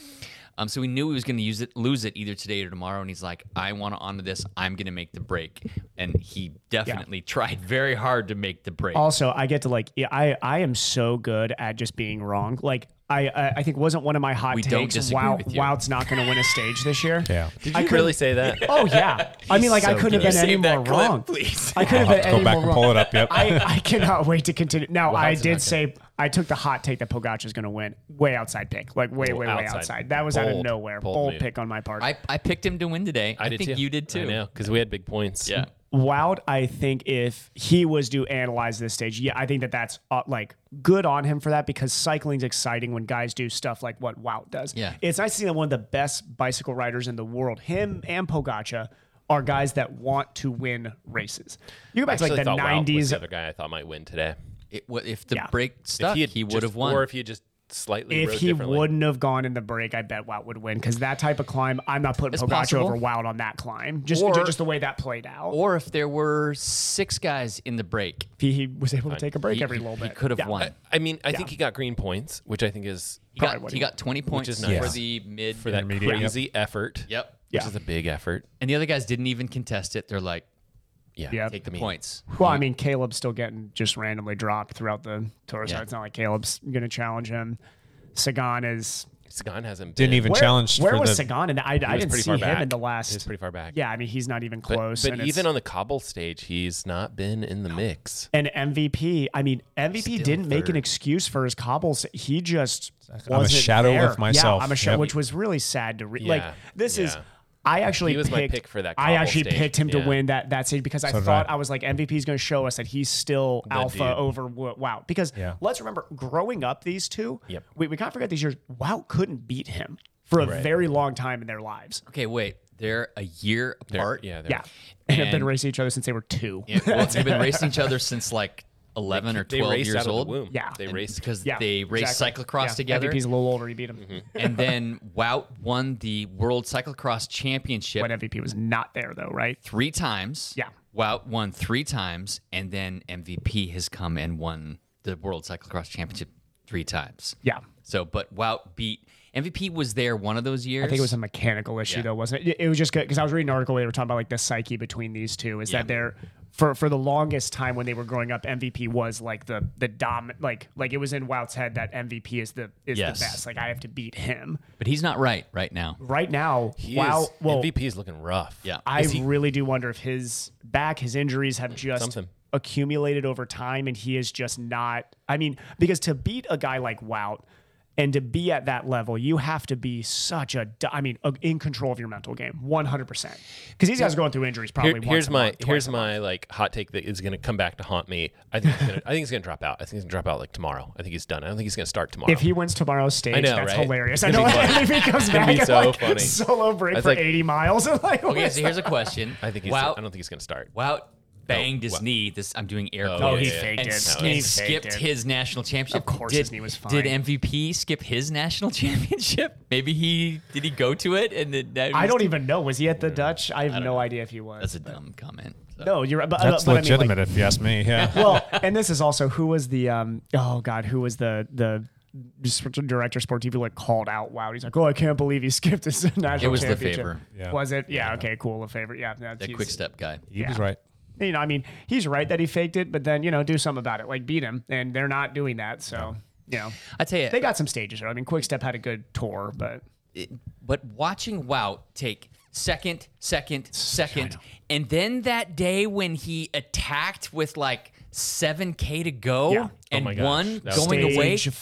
Um, so we knew he was going to use it, lose it either today or tomorrow. And he's like, I want to honor this. I'm going to make the break. And he definitely yeah. tried very hard to make the break. Also, I get to like, yeah, I, I am so good at just being wrong. Like, I uh, I think wasn't one of my hot we takes. Don't disagree Wow, with you. Wout's not going to win a stage this year. Yeah. Did you really say that? Oh yeah. I mean, like so I couldn't good. have been any Save more that clip, wrong. please. I could have I'll been have to any go back more and wrong. pull it up. Yep. I, I cannot wait to continue. Now, Wout's I not did say I took the hot take that Pogacar is going to win. Way outside pick, like way, Oh, way, way outside. outside. That was out of Bold. nowhere. Bold Bold move. pick on my part. I, I picked him to win today. I, I did think too. you did too. I know, because we had big points. Yeah. Wout, I think if he was to analyze this stage, yeah, I think that that's uh, like good on him for that because cycling's exciting when guys do stuff like what Wout does. Yeah. It's nice to see that one of the best bicycle riders in the world, him and Pogacar, are guys that want to win races. You go back I to like the thought Wout was nineties. the other guy I thought might win today. It, well, if the Yeah. break stuck, If he, had would just- have won. Or if he had just slightly If rode he differently. wouldn't have gone in the break, I bet Wout would win because that type of climb, I'm not putting It's Pogacar possible. over Wout on that climb. Just, Or- just the way that played out. or if there were six guys in the break, he, he was able to take a break he, every he- little he bit. could have Yeah. won. I, I mean, I think Yeah. he got green points, which I think is He Probably got, what he he got twenty points is nice. for the mid. for that Intermediate, yep. crazy effort. Yep. Which Yeah. is a big effort. And the other guys didn't even contest it. They're like, Yeah. Yeah. take the I mean, points. Well, I mean, Caleb's still getting just randomly dropped throughout the tour, so Yeah. it's not like Caleb's going to challenge him. Sagan is. Sagan hasn't Didn't been. even Where, challenge where for was the. Sagan? And I, I was didn't pretty see far him back. in the He last. was pretty far back. Yeah, I mean, he's not even But, close. but and it's- even on the cobble stage, he's not been in the mix. And M V P, I mean, M V P Still didn't make an third. excuse for his cobbles. He just I'm a wasn't shadow there. of myself. Yeah, I'm a shadow, Yep. which was really sad to read. Like Yeah, this is. yeah. I actually He was my picked, pick for that I cobble actually stage. picked him Yeah. to win that that stage because I So did thought I. I was like M V P is going to show us that he's still Good alpha dude. over Wo- Wout. Because Yeah. let's remember, growing up these two, Yep. we, we can't forget these years. Wout couldn't beat him for a Right. very long time in their lives. Okay, wait. They're a year They're- apart. Yeah. they're- Yeah, and have been And- racing each other since they were two. Yeah, well, they've been racing each other since like eleven or They twelve raced years out of old. the womb. Yeah. They And raced because Yeah, they raced exactly. cyclocross Yeah, together. M V P's a little older. He beat him And then Wout won the World Cyclocross Championship when M V P was not there, though, right? three times. Yeah. Wout won three times, and then M V P has come and won the World Cyclocross Championship three times. Yeah. So, but Wout beat M V P was there one of those years. I think it was a mechanical issue, Yeah. though, wasn't it? It was just good because I was reading an article where they were talking about like the psyche between these two. Is Yeah. that they're for for the longest time when they were growing up, M V P was like the the dom like like it was in Wout's head that M V P is the is Yes. the best. Like I have to beat him. but he's not right right now. Right now, He Wout. is, Well, M V P is looking rough. Yeah. I Is he- really do wonder if his back, his injuries have just Something. accumulated over time, and he is just not. I mean, because to beat a guy like Wout and to be at that level, you have to be such a. d- I mean, uh, in control of your mental game, one hundred percent. Because these guys are going through injuries probably. Here- once here's a my month, twice here's a month. my like hot take that is going to come back to haunt me. I think he's gonna, I think he's going to drop out. I think he's going to drop out like tomorrow. I think he's done. I don't think he's going to start tomorrow. If he wins tomorrow's stage, I know, that's right? hilarious. It's I know. gonna be funny. If he comes It's gonna back be and so like funny. solo break That's for like- eighty miles, and like Okay, what's so here's a that? question. I think he's. Wout, I don't think he's going to start. Wout banged his Wout. knee. This I'm doing air Oh, quotes. Oh, he yeah, yeah. faked and, it. s- He and faked skipped it. his national championship. Of course did, his knee was Did fine. M V P skip his national championship? Maybe he did. He go to it and then that I was- don't even know. Was he at the Dutch? I have no know. idea if he was. That's a dumb comment. So. No, you're right. But, That's but I mean, like- legitimate if you ask me. Yeah. well, and this is also who was the um oh god who was the the sport- director of sport T V like called out Wout. He's like, oh, I can't believe he skipped his national It was championship. Lefevre. Yeah. Was it? Yeah. Okay. Cool. Lefevre. Yeah. no, That he's- quick step guy. He was Yeah. right. You know, I mean, he's right that he faked it, but then you know, do something about it. Like beat him, and they're not doing that. So you know, I tell you, they got some stages. Though. I mean, Quick Step had a good tour, but it- but watching Wout take second, second, second, and then that day when he attacked with like seven K to go Yeah. and Oh my gosh. one That was going away. stage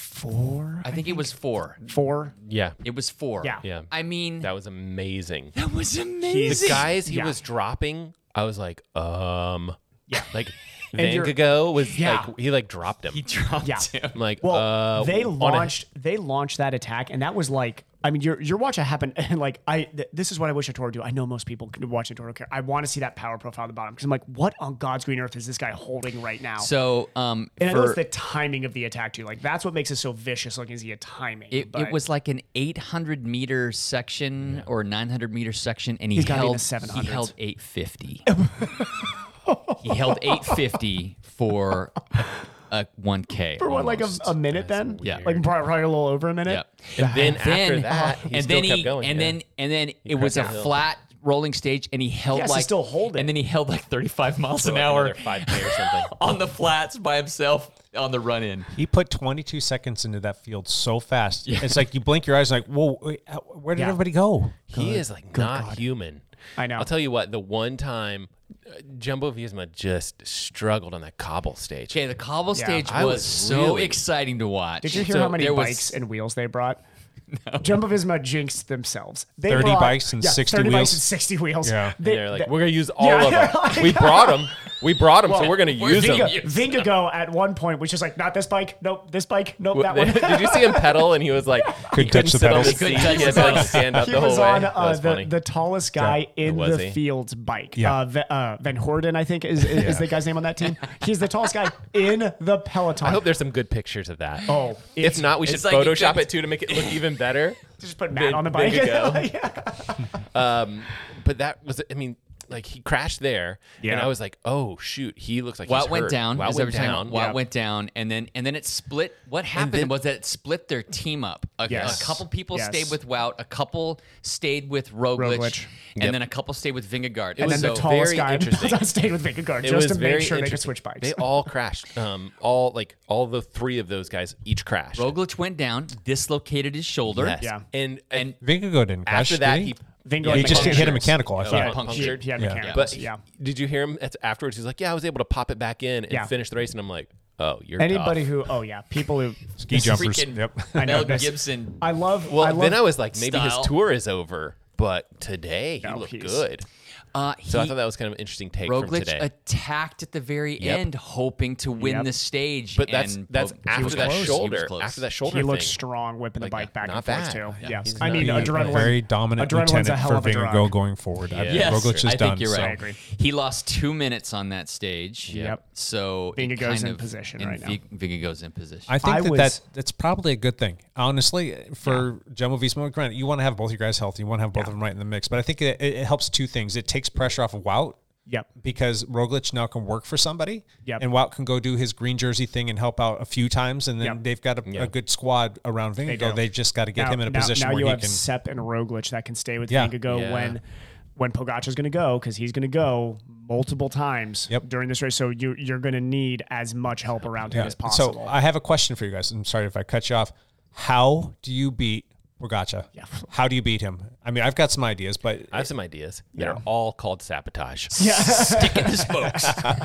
four. I think it was four. Four. Yeah. It was four. Yeah. Yeah. I mean, That was amazing. that was The amazing. guys he Yeah. was dropping, I was like, um, Yeah. like And you're- Vangago was Yeah. like he like dropped him. he dropped Yeah. him. I'm like, Well, uh, they on a- launched they launched that attack, and that was like, I mean, your your watch happened, and like I th- this is what I wish a tour would do. I know most people watching tour don't care. I want to see that power profile at the bottom because I'm like, what on God's green earth is this guy holding right now? So, um, and I know for, it's the timing of the attack too. Like that's what makes it so vicious looking is the timing. it, but it was like an eight hundred meter section or nine hundred meter section, and he He's gotta be in held the seven he hundreds. held eight fifty. He held eight fifty for a one K For what, like a, almost. a minute then? Yeah. Like probably, probably a little over a minute? Yeah. And then after Then- that, he and still then kept he, going. and yeah. then and then it was a cracked the hill. flat rolling stage, and he held He has to like still hold it. and then he held like thirty-five miles For an like hour another five K or something. on the flats by himself on the run in. He put twenty-two seconds into that field so fast. It's like you blink your eyes, and like, whoa, wait, how- where did Yeah. everybody go? He is like not human. I know. I'll tell you what. The one time, uh, Jumbo Visma just struggled on that cobble stage. Okay, the cobble Yeah. stage I was, was so really- exciting to watch. Did you hear So how many there was- bikes and wheels they brought? Jumbo Visma jinxed themselves. They thirty brought- bikes and yeah, sixty thirty wheels. bikes and sixty wheels. Yeah. They, They're like, they- we're gonna use all Yeah, of them. We brought them. We brought them, so Well, we're gonna use them. Vinga, Vingago at one point was just like, not this bike, nope, this bike, nope, that one. Did you see him pedal? And he was like, he Couldn't touch the sit on pedals. the He seat. couldn't touch He had the to like pedals. stand up He the whole was way. on That uh, was the, funny. the tallest guy in Was the he? field's bike. Yeah. Uh, Van, uh, Van Horden, I think, is, is, is the guy's name on that team. He's the tallest guy in the peloton. I hope there's some good pictures of that. Oh, it's- if not, we should it's like you Photoshop could- it too to make it look even better. Just put Matt Big- on the bike. big ago. Yeah. Um, but that was, I mean, like he crashed there, and Yeah. I was like, oh shoot, he looks like Wout he's went hurt. down. Wout as went every time down. Wout Yeah. went down, and then and then it split. What happened then- was that it split their team up. A, Yes. a couple people Yes. stayed with Wout, a couple stayed with Roglic, Roglic. and Yep. then a couple stayed with Vingegaard. It And was then the so tallest very guy in the interesting. peloton stayed with Vingegaard It just was to make very sure they could interesting. switch bikes. They all crashed. Um, all like all the three of those guys each crashed. Roglic went down, dislocated his shoulder. Yes. Yeah. and And Vingegaard didn't crash, after that, did he he? Vingegaard Yeah, he had just punctures. hit a mechanical, I Oh, thought. Yeah, Yeah, punctured. he, he had Yeah. mechanicals. But yeah. did you hear him at- afterwards? He's like, "Yeah, I was able to pop it back in and Yeah. finish the race." And I'm like, "Oh, you're Anybody tough. who, oh yeah, people who Ski jumpers. Freaking Yep. I know Mel this- Gibson. I love. Well, I love, then I was like, maybe style. his tour is over, but today he No, looked he's- good. Uh, So I he- thought that was kind of an interesting take from Roglic today. attacked at the very Yep. end, hoping to win Yep. the stage. But that's and that's Pog- after was that close. He was shoulder. close. After that shoulder he looked thing. strong whipping Like, the bike back not and forth bad. too. Yeah. Yeah, He's I not mean, bad. adrenaline. A very dominant adrenaline's lieutenant a hell for of a Vingegaard drug. going forward. I- Yes, Roglic is I done. think you're so. right. I agree. He lost two minutes on that stage. Yep. So it Vingegaard's kind in of- position and right now. Vi- Vingegaard's in position. I think I that was- that's, that's probably a good thing. Honestly, for Jumbo Visma, granted, you want to have both your guys healthy. You want to have both of them right in the mix. But I think it, it helps two things. It takes pressure off of Wout. Yep. Because Roglic now can work for somebody. Yep. And Wout can go do his green jersey thing and help out a few times. And then Yep. they've got a, Yeah. a good squad around They Vingegaard. do. They've just got to get now, him in a now- position now where you he have can. Sepp and Roglic that can stay with Yeah. Vingegaard Yeah. when when Pogacar's going to go because he's going to go multiple times Yep. during this race. So you you're going to need as much help around him Yeah. as possible. So I have a question for you guys. I'm sorry if I cut you off. How do you beat Pogacar? Yeah. How do you beat him? I mean, I've got some ideas, but I have some ideas that Yeah. are all called sabotage. Stick in the spokes.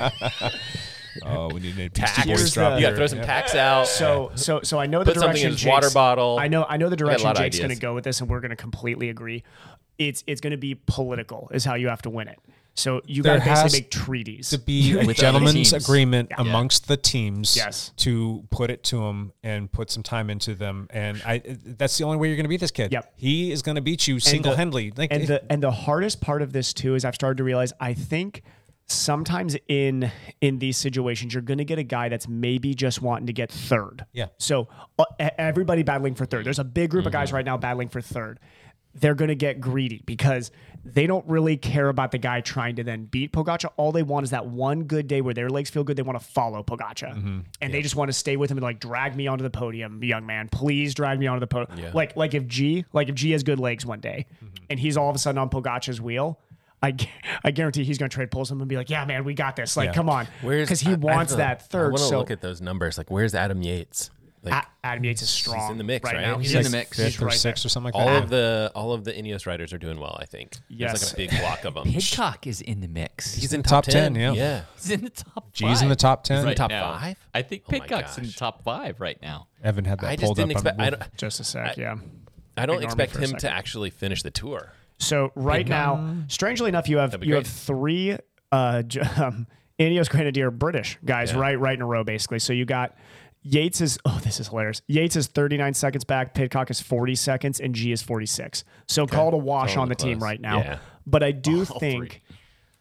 oh, we need a Tax. Here's drop the- You got to here. throw some Yeah. tax out. So so so I know the Put something direction in his Jake's- water bottle. I know I know the got a direction lot of Jake's going to ideas. go with this, and we're going to completely agree. It's it's going to be political is how you have to win it. So you got There to basically has make treaties. to be a With gentleman's other teams. agreement Yeah. amongst the teams Yes. to put it to him and put some time into them. And I that's the only way you're going to beat this kid. Yep. He is going to beat you And the- single-handedly. Like, and the and the hardest part of this too is I've started to realize I think sometimes in in these situations you're going to get a guy that's maybe just wanting to get third. Yeah. So uh, e- everybody battling for third. There's a big group of Mm-hmm. guys right now battling for third. They're going to get greedy because they don't really care about the guy trying to then beat Pogacar. All they want is that one good day where their legs feel good. They want to follow Pogacar. Mm-hmm. And they just want to stay with him and like, drag me onto the podium, young man. Please drag me onto the podium. Yeah. Like, like if G, like if G has good legs one day Mm-hmm. and he's all of a sudden on Pogacar's wheel, I, gu- I guarantee he's going to trade pulls him and be like, yeah, man, we got this. Like, Yeah. come on. Where's Because he I- I wants have to- that third. I want to so look at those numbers. Like, where's Adam Yates? Like, A- Adam Yates is strong. in the mix, right? now. He's He's in the like mix. fifth He's or right sixth there. or something like all that. of the all of the Ineos riders are doing well. I think. Yes. There's like a big block of them. Pidcock is in the mix. He's in top top ten, ten. yeah. yeah. He's in the top G's five. in the top ten. right top now. five? I think Oh my Pidcock's in the gosh. top five right now. Evan had that I just pulled didn't up. expect. on I the don't, Just a sec, I- yeah. I don't Ignore me expect for a him to second. actually finish the tour. So right now, strangely enough, you have That'd be you great. have three uh, j- um, Ineos Grenadier British guys Yeah. right right in a row, basically. So you got Yates is oh this is hilarious. Yates is thirty-nine seconds back, Pidcock is forty seconds, and G is forty-six. So call it a wash All on the close. team right now. Yeah. But I do All think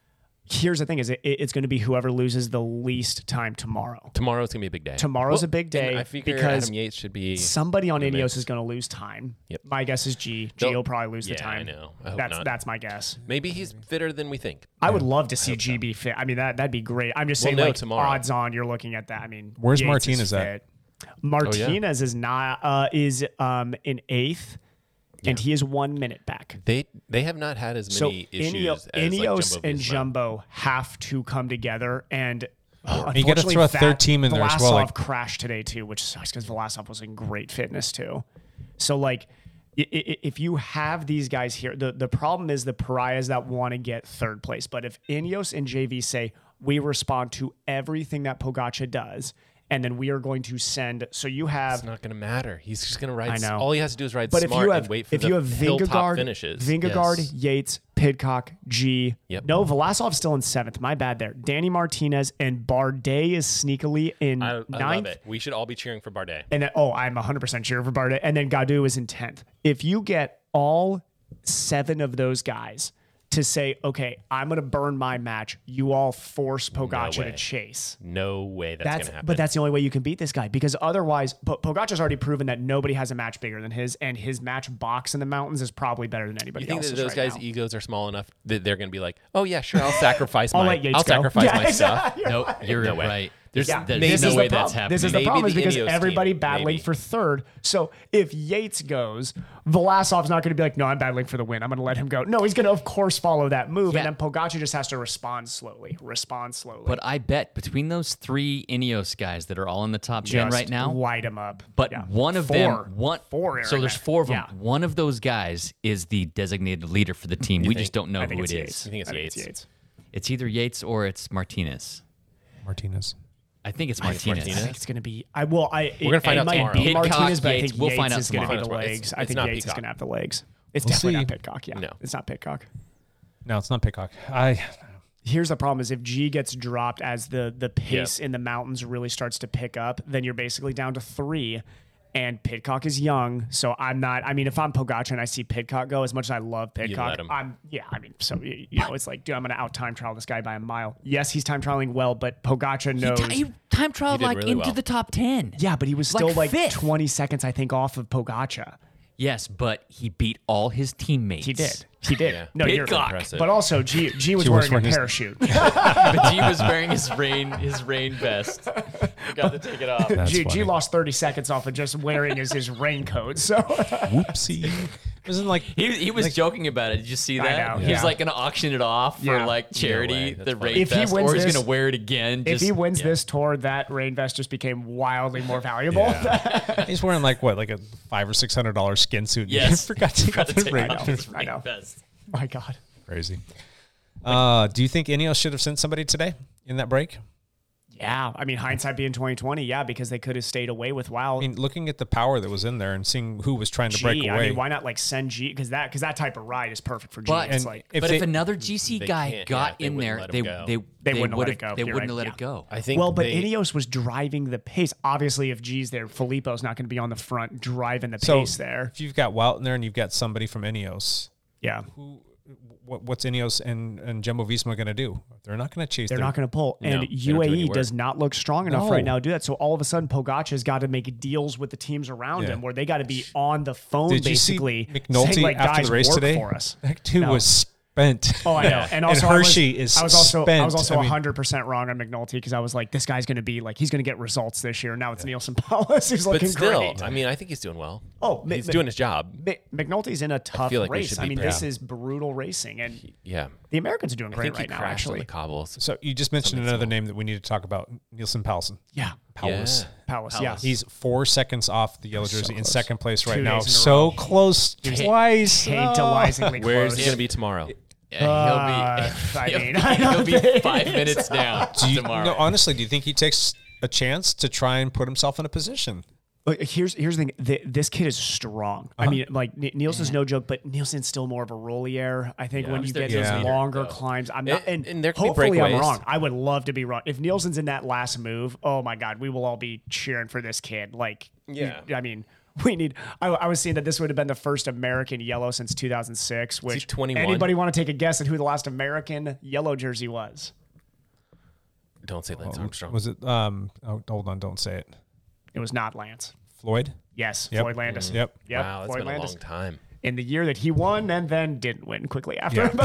Here's the thing: is it, it's going to be whoever loses the least time tomorrow. Tomorrow's going to be a big day. Tomorrow's well, a big day I figure because Adam Yates should be somebody on in the Ineos mix. is going to lose time. Yep. My guess is G. G They'll- will probably lose yeah, the time. I know. I hope that's not. that's my guess. Maybe he's fitter than we think. I would love to see G be fit. I mean, that that'd be great. I'm just We'll saying, know like tomorrow. odds on, you're looking at that. I mean, Where's Yates Martinez is at? fit. Martinez is not uh, is um in eighth, and he is one minute back. They they have not had as So many issues Ineo- as Ineos like, and Jumbo-Visma. Jumbo have to come together, and uh, You gotta unfortunately, throw a that- third team in there as well, Vlasov like- crashed today too, which sucks because Vlasov was in great fitness too. So like, i- i- if you have these guys here, the the problem is the pariahs that want to get third place. But if Ineos and J V say we respond to everything that Pogačar does, and then we are going to send, so you have. It's not going to matter. He's just going to ride. I know. All he has to do is ride But if smart you have, and wait for if the you have hilltop Vingegaard, finishes. Vingegaard, Yes. Yates, Pidcock, G. Yep. No, Vlasov's still in seventh. My bad there. Danny Martinez and Bardet is sneakily in I, I ninth. love it. We should all be cheering for Bardet. And then, oh, I'm one hundred percent cheering for Bardet. And then Gaudu is in tenth. If you get all seven of those guys to say, okay, I'm going to burn my match, you all force Pogačar way. to chase. No way that's, That's, going to happen. but that's the only way you can beat this guy because otherwise, po- Pogačar's already proven that nobody has a match bigger than his, and his match box in the mountains is probably better than anybody you think else's that those right guys' now. egos are small enough that they're going to be like, oh yeah, sure, I'll sacrifice I'll my, let Yates I'll go. sacrifice Yeah, my stuff. exactly. Nope, you're No way. right. There's, Yeah, there's this no is way the that's problem. happening. This is the Maybe problem is the because Ineos everybody team, battling maybe. for third. So if Yates goes, Vlasov's not going to be like, no, I'm battling for the win. I'm going to let him go. No, he's going to, of course, follow that move. Yeah. And then Pogačar just has to respond slowly. Respond slowly. But I bet between those three Ineos guys that are all in the top ten Just right now, light him up. but Yeah. one of Four. them, one, Four, so Aaron. there's four of them. Yeah. One of those guys is the designated leader for the team. we think? just don't know I think who it's it Yates. is. You think it's I think Yates? it's Yates. It's either Yates or it's Martinez. Martinez. I think it's I think it's Martinez. I Martinez. think it's going to be. I will. I. We're gonna find it out might tomorrow. be Pidcock, Martinez, but I Yates, think we'll Yates find out is going to be tomorrow. the It's- legs. it's I think not Yates is Pidcock. going to have the legs. It's We'll definitely see. not Pidcock. Yeah, No. it's not Pidcock. No, it's not Pidcock. I. Here's the problem: is if G gets dropped as the the pace in the mountains really starts to pick up, then you're basically down to three. And Pidcock is young, so I'm not. I mean, if I'm Pogačar and I see Pidcock go, as much as I love Pidcock, let him. I'm yeah. I mean, so you you know, it's like, dude, I'm gonna out time trial this guy by a mile. Yes, he's time trialing well, but Pogačar knows. He, ti- he time trialed did like really into well. the top ten. yeah, but he was Like still like, fifth. twenty seconds, I think, off of Pogačar. Yes, but he beat all his teammates. He did. He did. Yeah. No, you're Pidcock. Impressive. But also, G G was G was wearing wearing a his- parachute. But G was wearing his rain his rain vest. Got to take it off. That's G, G funny. lost thirty seconds off of just wearing his, his raincoat. So Whoopsie. Wasn't like He, he was joking about it. Did you see I that? know, He was yeah. like going to auction it off for Yeah. like charity, way. That's the funny. rain If he vest, wins or he's this- going to wear it again. if Just, he wins yeah. this tour, that rain vest just became wildly more valuable. he's wearing like what, like a five or six hundred dollar skin suit. Yes. He forgot to Forgot get to the take rain. off his I rain know. vest. My God. Crazy. Uh, do you think Ineos should have sent somebody today in that break? Yeah, I mean, hindsight being twenty twenty, yeah, because they could have stayed away with Wow. I mean, looking at the power that was in there and seeing who was trying to break G, away. I mean, why not like send G? Because that because that type of ride is perfect for G. But, it's and like if but they- if another G C They guy can't, got yeah, they in wouldn't there, let they, him go. they, They wouldn't would let it have go. They You're wouldn't right, have let yeah. it go. I think well, but they, Ineos was driving the pace. Obviously, if G's there, Filippo's not going to be on the front driving the so pace there. if you've got Wout in there and you've got somebody from Ineos, Yeah, what, what's Ineos and, and Jumbo-Visma going to do? They're not going to chase. they're their, not going to pull. No, And they don't do any U A E work. does not look strong enough No. right now to do that. So all of a sudden, Pogačar's got to make deals with the teams around Yeah. him where they got to be on the phone Did you basically see McNulty saying, like, after guys, the race work today? for us. That dude No. was spent. Oh, I know. And also, Hershey I was, is I was also, spent. I was also I mean- one hundred percent wrong on McNulty because I was like, this guy's going to be like, he's going to get results this year. Now it's Nielsen Paulus who's but looking still, great. I mean, I think he's doing well. Oh, Ma- he's Ma- doing his job. Ma- McNulty's in a tough feel like we race. should I be mean, proud. this is brutal racing, and Yeah, the Americans are doing I great think he right now. crashed on Actually, the cobbles. So you just mentioned Something another small. name that we need to talk about, Nielsen Paulsen. yeah, Paulus. Yeah. Palace, yeah. He's four seconds off the yellow So jersey in close. second place right Two now. days in a So row. close twice. tantalizingly Where's close. he going to be tomorrow? Yeah, Uh, he'll I be, mean, he'll, I be- he'll don't be think five minutes down Do you, tomorrow. no, honestly, do you think he takes a chance to try and put himself in a position? But here's here's the thing. Th this kid is strong. I mean, like N- Nielsen's no joke, but Nielsen's still more of a rollier. I think when you He's their get those leader, longer though. climbs, I'm not. And- And, and there could be hopefully I'm breakaways. wrong. I would love to be wrong. If Nielsen's in that last move, oh my God, we will all be cheering for this kid. Like, Yeah. I mean, We need. I, I was seeing that this would have been the first American yellow since two thousand six. Which twenty-one? Anybody want to take a guess at who the last American yellow jersey was? Don't say Lance Oh, Armstrong. Was it? Um, oh, hold on, don't say it. It was not Lance. Floyd. Yes, Yep. Floyd Landis. Mm. Yep. Yep. Wow, that's Floyd been Landis. a long time. In the year that he won and then didn't win quickly after. Yeah.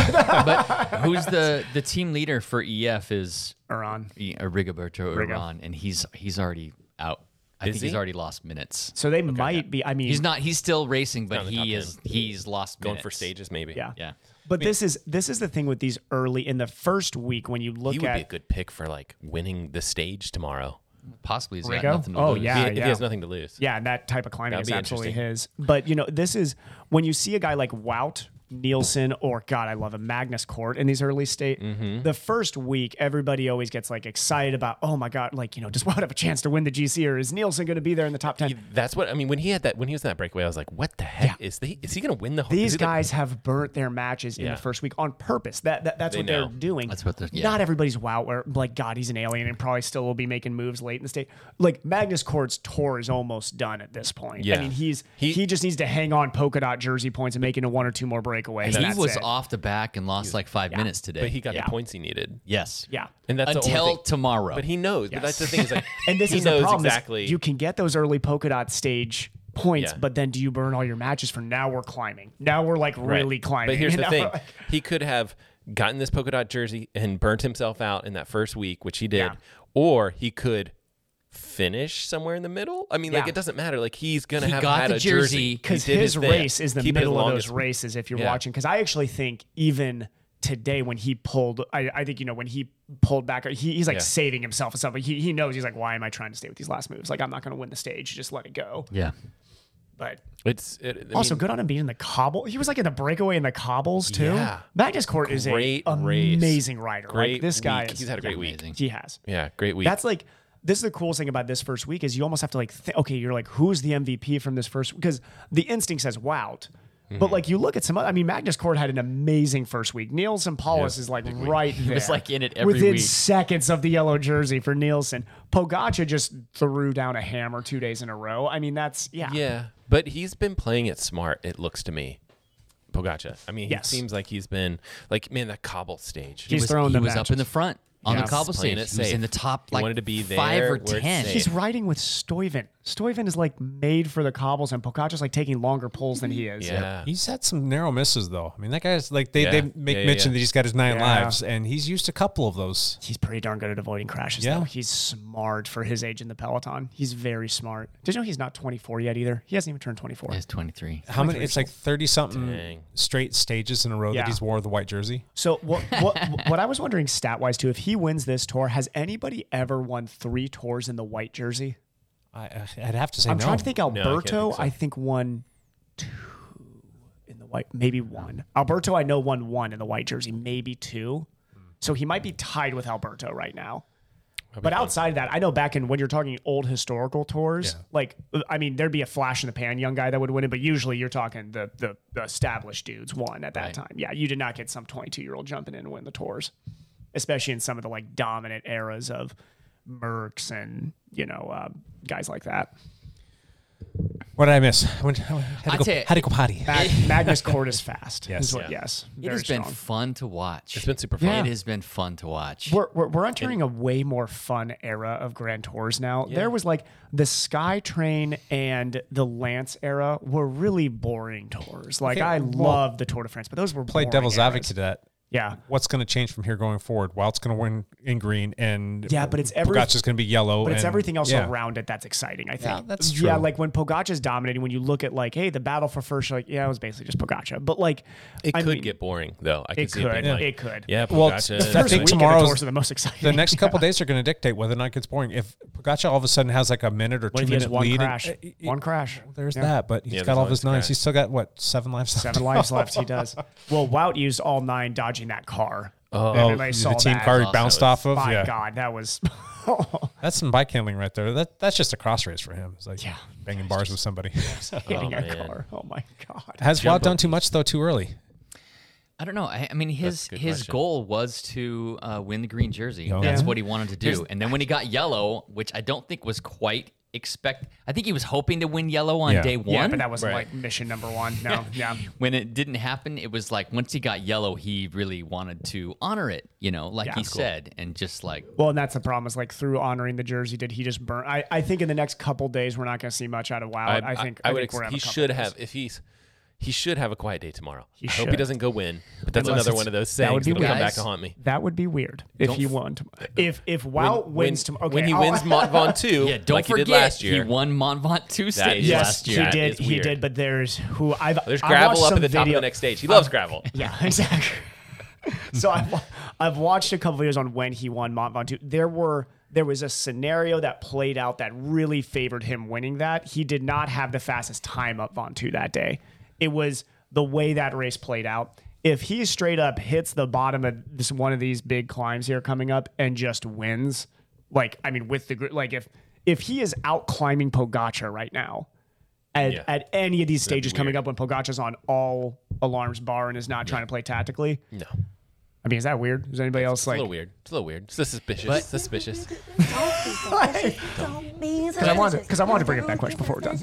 But who's the the team leader for E F is Uran. E- uh, Rigoberto Rigo. Uran, and he's he's already out. I Is think he? he's already lost minutes. So they might be. I mean, He's not. He's still racing, but Not in the top he is. ten. He's lost Going minutes. for stages, maybe. Yeah. Yeah. But this is this is the thing with these early in the first week when you look He would at be a good pick for like winning the stage tomorrow. Possibly he's got Rigo? nothing to Oh, lose. yeah. If he has nothing to lose. Yeah, and that type of climbing That'd is be absolutely interesting. his. But you know, this is when you see a guy like Wout, Nielsen, or God, I love him, Magnus Cort in these early state. Mm-hmm. The first week, everybody always gets like excited about, oh my God, like, you know, does Wout have a chance to win the G C, or is Nielsen going to be there in the top ten? He- that's what I mean. When he had that, when he was in that breakaway, I was like, "What the heck is the? Is he going to win the whole?" These is he, like- guys have burnt their matches in Yeah. the first week on purpose. That, that that's They what know. they're doing. That's what they're- yeah. Not everybody's wow, where like God, he's an alien and probably still will be making moves late in the state. Like Magnus Cort's tour is almost done at this point. Yeah. I mean, he's he, He- just needs to hang on polka dot jersey points and making a one or two more breakaways. He That's was it. off the back and lost like five minutes today. but he got Yeah. the points he needed. yes. Yeah. And that's the only Until thing. tomorrow. But he knows. But that's the thing. Is like, And this he is knows the problem. is exactly. you can get those early polka dot stage points, Yeah. but then do you burn all your matches for now we're climbing? Now we're like Right. really climbing. But here's you the know? thing: he could have gotten this polka dot jersey and burnt himself out in that first week, which he did, Yeah. or he could finish somewhere in the middle. I mean, like Yeah. it doesn't matter. Like he's gonna He have got had the a jersey because He did his thing. race is the Keep it as middle of long those as- races if you're Yeah. watching. Because I actually think even today when he pulled, I, I think you know when he pulled back, he, he's like Yeah. saving himself and stuff. Like he he knows he's like, why am I trying to stay with these last moves? Like I'm not going to win the stage. Just let it go. yeah. But It's it, I also mean, good on him being in the cobble. He was like in the breakaway in the cobbles too. Yeah. Magnus Cort is a Great race. amazing rider. Great like this guy week. is, He's had a great yeah, week. Amazing. He has. Yeah, great week. That's like this is the coolest thing about this first week is you almost have to like th- okay, you're like who's the M V P from this first because the instinct says Wout. But like you look at some, I mean, Magnus Cort had an amazing first week. Nielsen Paulus is like right there. He was like in it every within week. seconds of the yellow jersey for Nielsen. Pogacar just threw down a hammer two days in a row. I mean, that's yeah, yeah, but he's been playing it smart. It looks to me. Pogacar. I mean, he Yes. seems like he's been like man that cobble stage. He's was, throwing he the was up in the matches. front on Yeah. the cobble Playing stage. it He was safe. in the top He like wanted to be five there or where it's ten. safe. He's riding with Stuyven. Stuyven is like made for the cobbles, and Pogacar's like taking longer pulls than he is. Yeah. He's had some narrow misses though. I mean, that guy's like they, Yeah. they make Yeah, yeah, mention yeah. that he's got his nine Yeah. lives, and he's used a couple of those. He's pretty darn good at avoiding crashes, Yeah. though. He's smart for his age in the peloton. He's very smart. Did you know he's not twenty-four yet either? He hasn't even turned twenty-four. He's twenty-three. How many? It's like thirty something Dang. straight stages in a row Yeah. that he's wore the white jersey. So what, what what I was wondering stat wise too, if he wins this tour, has anybody ever won three tours in the white jersey? I, I'd have to say I'm no. trying to think. No, I can't Alberto, think so. I think won two in the white, maybe one. Alberto, I know won one in the white jersey, maybe two. So he might be tied with Alberto right now. But outside of that, I know back in when you're talking old historical tours, Yeah. like I mean, there'd be a flash in the pan young guy that would win it, but usually you're talking the the, the established dudes won at that Right. time. Yeah, you did not get some twenty-two year old jumping in and win the tours, especially in some of the like dominant eras of Merckx and you know uh, guys like that. What did I miss? I went, I had, to I'd go, say- had to go potty. Mag- Magnus Cort is fast. Yes. is what- Yeah. yes. It Very has been strong. fun to watch. It's been super fun. Yeah. It has been fun to watch. We're, we're, we're entering a way more fun era of Grand Tours now. There was like the Skytrain and the Lance era were really boring tours. Like Okay, I well, love the Tour de France, but those were Play boring devil's eras. advocate to that. Yeah. What's going to change from here going forward? Wout's going to win in green, and Yeah, but it's every- Pogacar's going to be yellow. But it's and- everything else yeah. around it that's exciting, I think. Yeah, that's Yeah, true. like when Pogacar's dominating, when you look at like, hey, the battle for first, you're like, yeah, it was basically just Pogacar. But like, It I could mean, get boring though. I can It see could. it being like, It could. Yeah, Well, Pogacar. the the I first think week of the tomorrow's- tours are the most exciting. The next couple days are going to dictate whether or not it gets boring. If Pogacar all of a sudden has like a minute or What two if he has minute one lead, crash? and- uh, One crash. There's Yeah. that, but he's Yeah, got there's all of always his nines. crash. He's still got what seven lives left. Seven lives left. He does. Well, Wout used all nine dodging that car. Oh, Everybody the saw team that. car he awesome. bounced That off of. My yeah, God, that was. that's some bike handling right there. That that's just a cross race for him. It's like Yeah. banging bars with somebody. hitting Oh, a man. car. Oh my God. Has Wout done too much though? Too early? I don't know. I, I mean, his a good his question. goal was to uh, win the green jersey. Oh. That's Yeah. what he wanted to do. And then when he got yellow, which I don't think was quite expect. I think he was hoping to win yellow on Yeah. day one. Yeah, but that wasn't Right. like mission number one. No, yeah. When it didn't happen, it was like once he got yellow, he really wanted to honor it, you know, like Yeah, he that's said, and just like Well, and that's the problem is like through honoring the jersey, did he just burn? I, I think in the next couple days we're not going to see much out of Wild. I, think I, I, would. think Ex- we're gonna he have a couple should days. have if he's. He should have a quiet day tomorrow. He I hope he should. doesn't go win, but that's Unless another it's- one of those that would sayings be that'll come weird. back to haunt me. That would be weird if Don't he f- won. Tomorrow. If if Wild when, wins tomorrow, okay, when he I'll- wins Mont Ventoux, yeah. Don't like forget, he did last year, he won Mont Ventoux stage is- yes, last he year. That did. is He weird. did. But there's who I've There's I gravel watched up at some the top of video- the next stage. He loves gravel. Yeah, exactly. So I've I've watched a couple videos on when he won Mont Ventoux. There were there was a scenario that played out that really favored him winning that. He did not have the fastest time up Ventoux that day. It was the way that race played out. If he straight up hits the bottom of this one of these big climbs here coming up and just wins, like I mean with the gr- like if if he is out climbing Pogacar right now at, Yeah. at any of these That'd be stages coming weird. up when Pogacar's on all alarms bar and is not trying to play tactically. No, I mean, is that weird? Is anybody else it's a like? little weird. It's a little weird. It's suspicious. Suspicious. Because I wanted, because I wanted to bring up that question before we're done.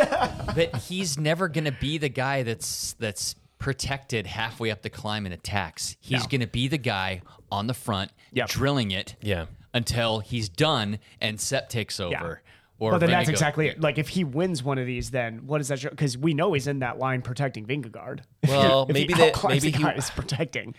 But he's never gonna be the guy that's that's protected halfway up the climb and attacks. He's No. gonna be the guy on the front, Yep. drilling it, Yeah. until he's done and Sepp takes over. Or Well, then that's Vingegaard. exactly it. Like, if he wins one of these, then what does that show? Because we know he's in that line protecting Vingegaard. Well, if maybe he that- outclimbs maybe the he- guy is protecting.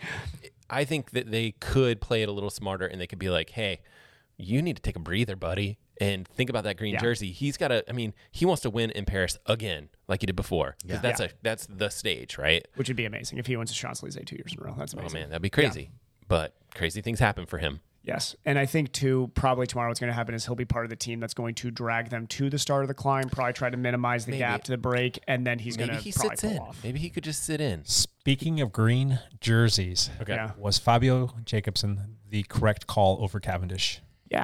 I think that they could play it a little smarter, and they could be like, "Hey, you need to take a breather, buddy, and think about that green Yeah. jersey. He's got to. I mean, he wants to win in Paris again, like he did before. 'Cause Yeah. that's Yeah. a that's the stage, right? Which would be amazing if he wins the Champs-Élysées two years in a row. That's Oh amazing. man, that'd be crazy. But crazy things happen for him. Yes. And I think, too, probably tomorrow what's going to happen is he'll be part of the team that's going to drag them to the start of the climb, probably try to minimize the Maybe. gap to the break, and then he's going Maybe to he probably sits pull in. off. Maybe he could just sit in. Speaking of green jerseys, Okay. Yeah. was Fabio Jacobsen the correct call over Cavendish? Yeah.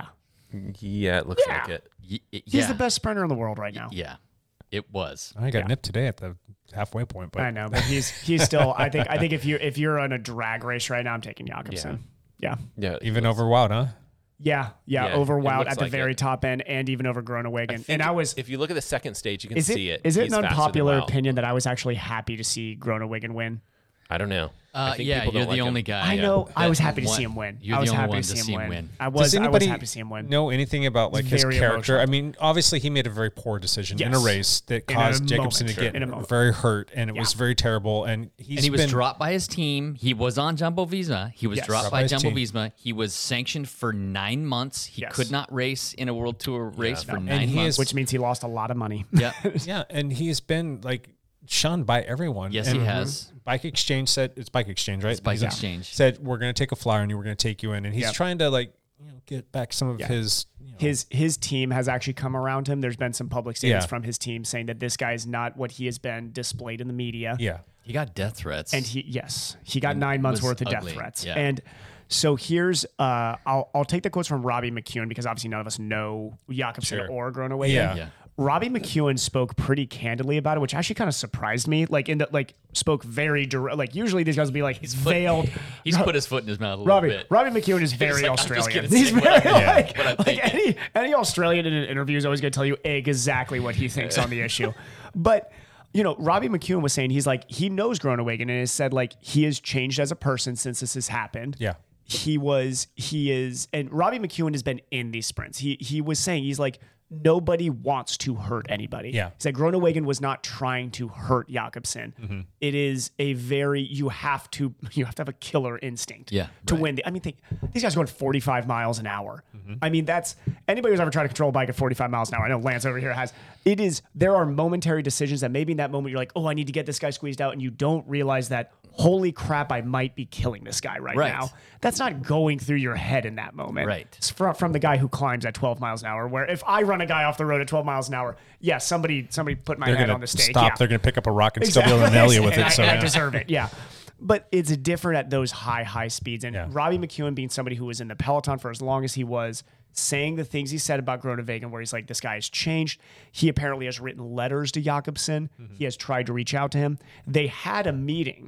Yeah, it looks Yeah. like it. Y- y- He's yeah. the best sprinter in the world right now. Yeah, it was. I got Yeah. nipped today at the halfway point, but I know, but he's he's still. I think I think if you if you're on a drag race right now, I'm taking Jakobsen. Yeah, yeah, Yeah, even over Wout, huh? yeah, yeah. Yeah, over it Wout looks at the like very it. top end, and even over Groenewegen. think And I was. If you look at the second stage, you can Is it see it. is it He's an faster than unpopular Wout. opinion that I was actually happy to see Groenewegen win? I don't know. I Uh, think yeah, people you're don't the like only him. guy. I know. I that was happy to won- see him win. You're I was the only happy one to see him see him win. win. I was. Does I was anybody happy to see him win. know anything about like his Very character? emotional. I mean, obviously he made a very poor decision in a Yes. race that In a caused Jacobsen moment. to In a get moment. very hurt, and it Yeah. was very terrible. And he's and he was been, dropped by his team. He was on Jumbo Visma. He was Yes. dropped Dropped by by his Jumbo team. Visma. He was sanctioned for nine months. He Yes. could not race in a World Tour race for And nine he months. is- Which means he lost a lot of money. yeah, Yeah, and he's been like shunned by everyone. Yes, and he has. Bike Exchange said it's Bike Exchange, right? It's Bike He's- Exchange. said we're going to take a flyer on you. We're going to take you in, and he's Yep. trying to like you know get back some of Yeah. his. You know, His his team has actually come around him. There's been some public statements Yeah. from his team saying that this guy is not what he has been displayed in the media. yeah, he got death threats. And he, yes, he got And nine months was worth of ugly. death threats. Yeah. And so here's, uh, I'll, I'll take the quotes from Robbie McEwen because obviously none of us know Jakobsen Sure. or Groenewegen. Yeah. Yeah. Robbie McEwen spoke pretty candidly about it, which actually kind of surprised me. Like in the, like spoke very direct. Like usually these guys will be like he's veiled. He's put his foot in his mouth a little Robbie, bit. Robbie McEwen is very like, I'm just Australian. gonna He's say what very I- yeah, like, what I'm like thinking. any any Australian in an interview is always going to tell you exactly what he thinks on the issue. But you know, Robbie McEwen was saying he's like he knows Groenewegen and has said like he has changed as a person since this has happened. yeah. He was he is and Robbie McEwen has been in these sprints. He he was saying he's like nobody wants to hurt anybody. Yeah. He said Groenewegen was not trying to hurt Jakobsen. Mm-hmm. It is a very you have to you have to have a killer instinct Yeah, to right. win. The, I mean, think these guys are going forty-five miles an hour. Mm-hmm. I mean, that's anybody who's ever tried to control a bike at forty-five miles an hour. I know Lance over here has. It is there are momentary decisions that maybe in that moment you're like, oh, I need to get this guy squeezed out, and you don't realize that. Holy crap! I might be killing this guy right, Right. now. That's not going through your head in that moment. Right. It's from, from the guy who climbs at twelve miles an hour. Where if I run a guy off the road at twelve miles an hour, yeah, somebody somebody put my They're head going on the to stake. stop. Yeah. They're going to pick up a rock and still be able to nail you with And it. I, So and I yeah. deserve it. Yeah. But it's different at those high, high speeds. And Yeah. Robbie McEwen being somebody who was in the peloton for as long as he was, saying the things he said about Groenewegen, where he's like, this guy has changed. He apparently has written letters to Jakobsen. Mm-hmm. He has tried to reach out to him. They had a meeting.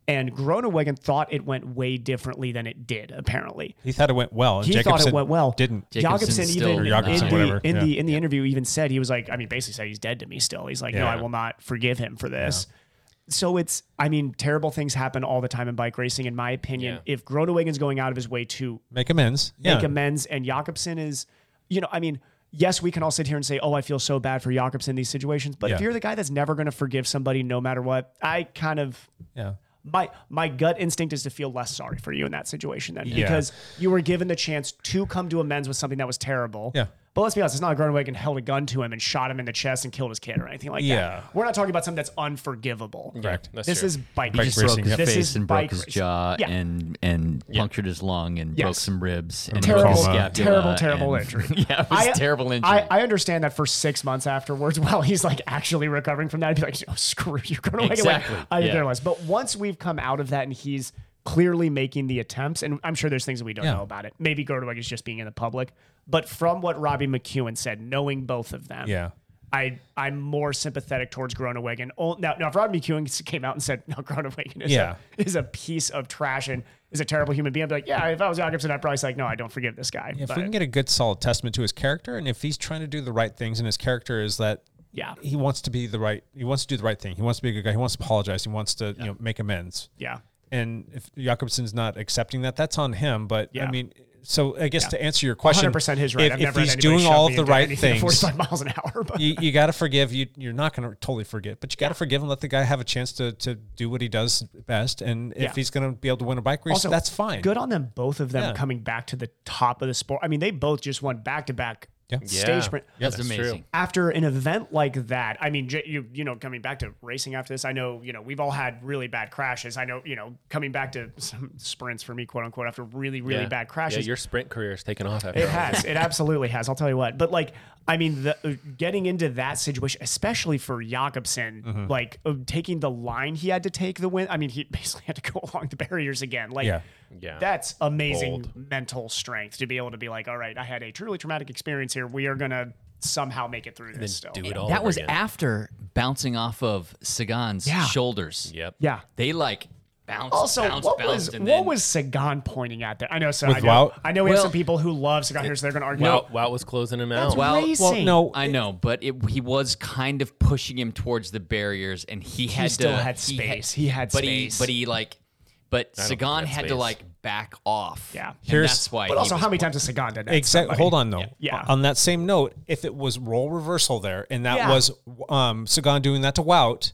And Groenewegen thought it went way differently than it did, apparently. He thought it went well. And he Jacobsen thought it went well. Didn't. Jacobsen even or Jacobsen, in, the, whatever. in, yeah. the, in the interview even said, he was like, I mean, basically said he's dead to me still. He's like, no, Yeah. I will not forgive him for this. Yeah. So it's, I mean, terrible things happen all the time in bike racing. In my opinion, Yeah. if Groenewegen's going out of his way to Make amends. make yeah. amends, and Jacobsen is, you know, I mean, yes, we can all sit here and say, oh, I feel so bad for Jacobsen in these situations. But Yeah. if you're the guy that's never going to forgive somebody no matter what, I kind of, Yeah. my my gut instinct is to feel less sorry for you in that situation then, Yeah. because you were given the chance to come to amends with something that was terrible. Yeah. But let's be honest, it's not like Groenewegen held a gun to him and shot him in the chest and killed his kid or anything like Yeah. that. We're not talking about something that's unforgivable. Correct. That's This true. is bike He just racing. broke his This face is and broke bike his racing. jaw Yeah. and and Yeah. punctured his lung and Yes. broke some ribs. And Terrible, broke his Coma. scapula terrible, terrible and- injury. yeah, it was I- a terrible injury. I, I understand that for six months afterwards, while he's like actually recovering from that, I'd be like, oh, screw you, Groenewegen. Exactly, Like, I yeah. care less. But once we've come out of that and he's clearly making the attempts, and I'm sure there's things that we don't Yeah. know about it. Maybe Groenewegen is just being in the public. But from what Robbie McEwen said, knowing both of them, Yeah. I, I'm more sympathetic towards Groenewegen. Oh, Now, now, if Robbie McEwen came out and said, no, Groenewegen is, Yeah. a, is a piece of trash and is a terrible human being, I'd be like, yeah, if I was Jacobsen, I'd probably say, like, no, I don't forgive this guy. If But- we can get a good solid testament to his character, and if he's trying to do the right things, and his character is that Yeah. he wants to be the right, he wants to do the right thing. He wants to be a good guy. He wants to apologize. He wants to you know make amends. yeah. And if Jacobsen's not accepting that, that's on him. But Yeah. I mean, so I guess to answer your question, one hundred percent his right. if, I've if never had he's anybody doing shove all me of the into right anything at things, forty-five miles an hour. But you, you got to forgive. You you're not going to totally forget, but you got to forgive and let the guy have a chance to to do what he does best. And if Yeah. he's going to be able to win a bike race, also, that's fine. Good on them, both of them Yeah. coming back to the top of the sport. I mean, they both just won back to back Yeah. stage Yeah. sprint. That's That's amazing. true. After an event like that, I mean, j- you you know, coming back to racing after this, I know, you know, we've all had really bad crashes. I know, you know, coming back to some sprints for me, quote unquote, after really, really Yeah. bad crashes. Yeah, your sprint career has taken off after It all. has. It absolutely has. I'll tell you what. But like, I mean, the, uh, getting into that situation, especially for Jacobsen, Mm-hmm. like uh, taking the line he had to take the win. I mean, he basically had to go along the barriers again. Like, Yeah. Yeah. that's amazing Bold. mental strength to be able to be like, all right, I had a truly traumatic experience here. We are gonna somehow make it through then this still. do it all that over was again. after bouncing off of Sagan's Yeah. shoulders. Yep. Yeah. They like bounced, Also, bounced, what bounced, was and what then was Sagan pointing at there? I know. So With I know, Wout? I know we have Well- some people who love Sagan here, so they're going to argue. Wout, Wout was closing him That's out. Well- racing. Well, no, I know, but it, he was kind of pushing him towards the barriers, and he had still to. had space. He had but space. he, but he like, but don't Sagan think had that's to space. like back off. Yeah. And Here's- that's why. But he also, was how many point- times has Sagan done that? Exactly. Somebody? Hold on, though. Yeah. On that same note, if it was role reversal there, and that Yeah. was um, Sagan doing that to Wout,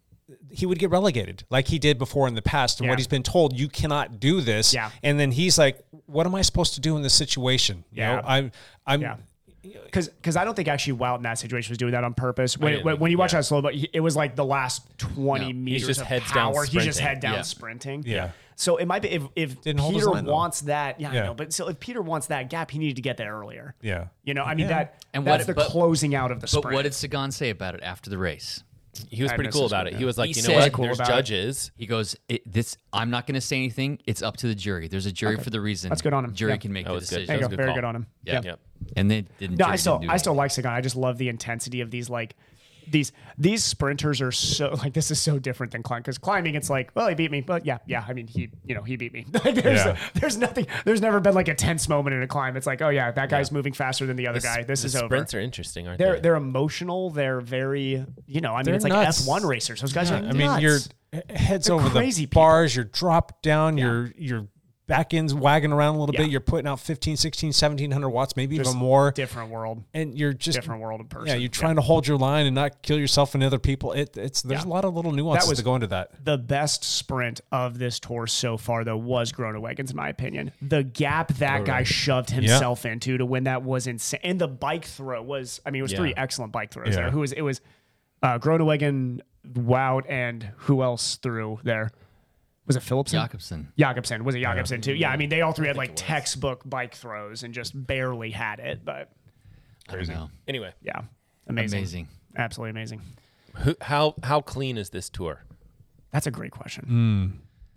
he would get relegated like he did before in the past. And Yeah. what he's been told, you cannot do this. Yeah. And then he's like, what am I supposed to do in this situation? You Yeah. know, I'm, I'm, Yeah. Because because I don't think actually Wout in that situation was doing that on purpose. When didn't when, when you watch yeah. that slow, but it was like the last twenty No. meters just of heads down power. He's just sprinting. head down Yeah. sprinting. Yeah. So it might be if if Didn't hold his Peter line, though. wants that. Yeah, Yeah. I know. But so if Peter wants that gap, he needed to get there earlier. yeah. You know, I mean Yeah. that And that's what- the but- closing out of the But sprint. what did Sagan say about it after the race? He was I pretty missed cool this about one, it. He was like, He you know said- what? Cool There's about it. judges. He goes, it, "This I'm not going to say anything. It's up to the jury. There's a jury for the reason. That's good on him. Jury Yeah. can make That the was good. decision." there you That go. was a good Very call. good on him. Yeah. Yep. And they didn't. No, jury I still didn't do I still anything. like Sagan. I just love the intensity of these like these these sprinters are so like this is so different than climb because climbing it's like well he beat me but yeah yeah I mean he you know he beat me like, there's Yeah. there's nothing there's never been like a tense moment in a climb. It's like oh yeah that guy's moving faster than the other The guy. s- This the is over. sprints are interesting, aren't They're they? they're emotional. They're very you know I mean They're it's like nuts. F one racers. Those guys Yeah, are I mean, you're nuts. heads They're over crazy the people. bars, you're dropped down, you're you're back ends wagging around a little Yeah. bit, you're putting out fifteen, sixteen, seventeen hundred watts, maybe Just even more. different world. And you're just Different world of person. Yeah, you're trying to hold your line and not kill yourself and other people. It, it's there's Yeah. a lot of little nuances was- to go into that. The best sprint of this tour so far, though, was Groenewegen's, in my opinion. The gap that guy shoved himself into to win that was insane. And the bike throw was, I mean, it was Yeah. three excellent bike throws Yeah. there. Who was it? Was uh, Groenewegen, Wout, and who else threw there? Was it Philipsen? Jacobsen. Jakobsen. Was it Jakobsen too? Yeah, I mean, they all three had like textbook bike throws and just barely had it. But I don't know. Anyway, yeah, amazing. Amazing. Absolutely amazing. who, how how clean is this tour? That's a great question.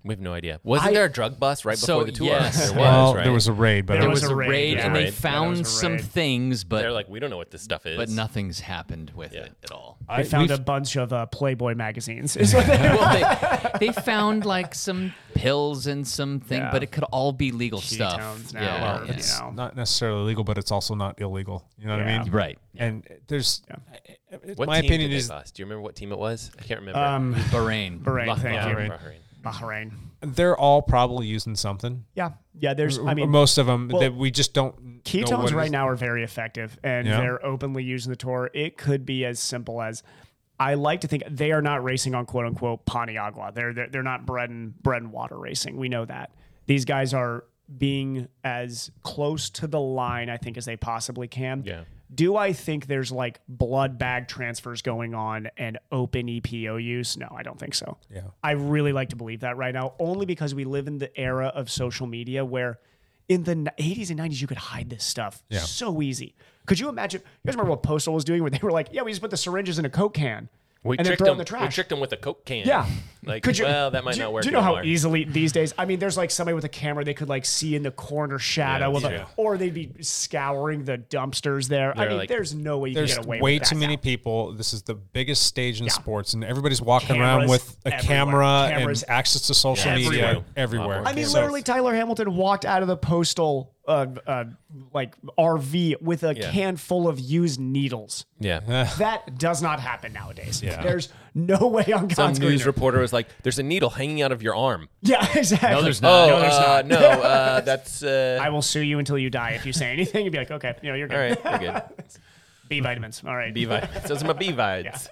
We have no idea. Wasn't I- there a drug bust right So, before the tour? yes. There was, Well, right? there was a raid, but There There was, was a a raid, raid, yeah. and Right. they Yeah, there found was a some raid. things, but They're like, we don't know what this stuff is. but nothing's happened with Yeah. it at all. They found a bunch of uh, Playboy magazines. Is what they well, they, they found like some pills and some thing, Yeah. but it could all be legal stuff. Ketones now, Yeah, or, yeah. it's you know. not necessarily legal, but it's also not illegal. You know what I Yeah. mean? Right. And there's, What my team opinion did they is, bust? Do you remember what team it was? I can't remember. Um, Bahrain. Bahrain, Bah- thank yeah, you. Bahrain. Bahrain. they're all probably using something. Yeah, yeah. There's, I Or mean, most of them well, that we just don't. know what ketones it right is. now are very effective, and Yeah. they're openly using the tour. It could be as simple as, I like to think they are not racing on quote unquote Paniagua. They're they're, they're not bread and bread and water racing. We know that these guys are being as close to the line, I think, as they possibly can. Yeah. Do I think there's like blood bag transfers going on and open E P O use? No, I don't think so. Yeah. I really like to believe that right now, only because we live in the era of social media where in the eighties and nineties, you could hide this stuff Yeah. so easy. Could you imagine? You guys remember what Postal was doing where they were like, yeah, we just put the syringes in a Coke can We and then tricked throw it them. in the We trash. tricked them with a Coke can. Yeah. Like, Could you, well, that might do, not work. Do you know how anymore. easily these days? I mean, there's like somebody with a camera they could like see in the corner shadow Yeah, of a, yeah. or they'd be scouring the dumpsters there. I They're mean, like- there's no way you There's can get away way with that too many now. people. This is the biggest stage in Yeah. sports, and everybody's walking around Cameras with a everywhere. camera Cameras and access to social everywhere. media everywhere. I mean, So- literally, Tyler Hamilton walked out of the Postal uh, uh, like R V with a Yeah. can full of used needles. Yeah. That does not happen nowadays. Yeah. There's no way on Some God's news green earth. reporter was like, "There's a needle hanging out of your arm." Yeah, exactly. No, there's Oh, not. No, there's uh, not. no, uh, that's uh, I will sue you until you die if you say anything. You'd be like, okay, you know, you're good. all right. You're good. B vitamins. All right. B vitamins. Those are my B vitamins.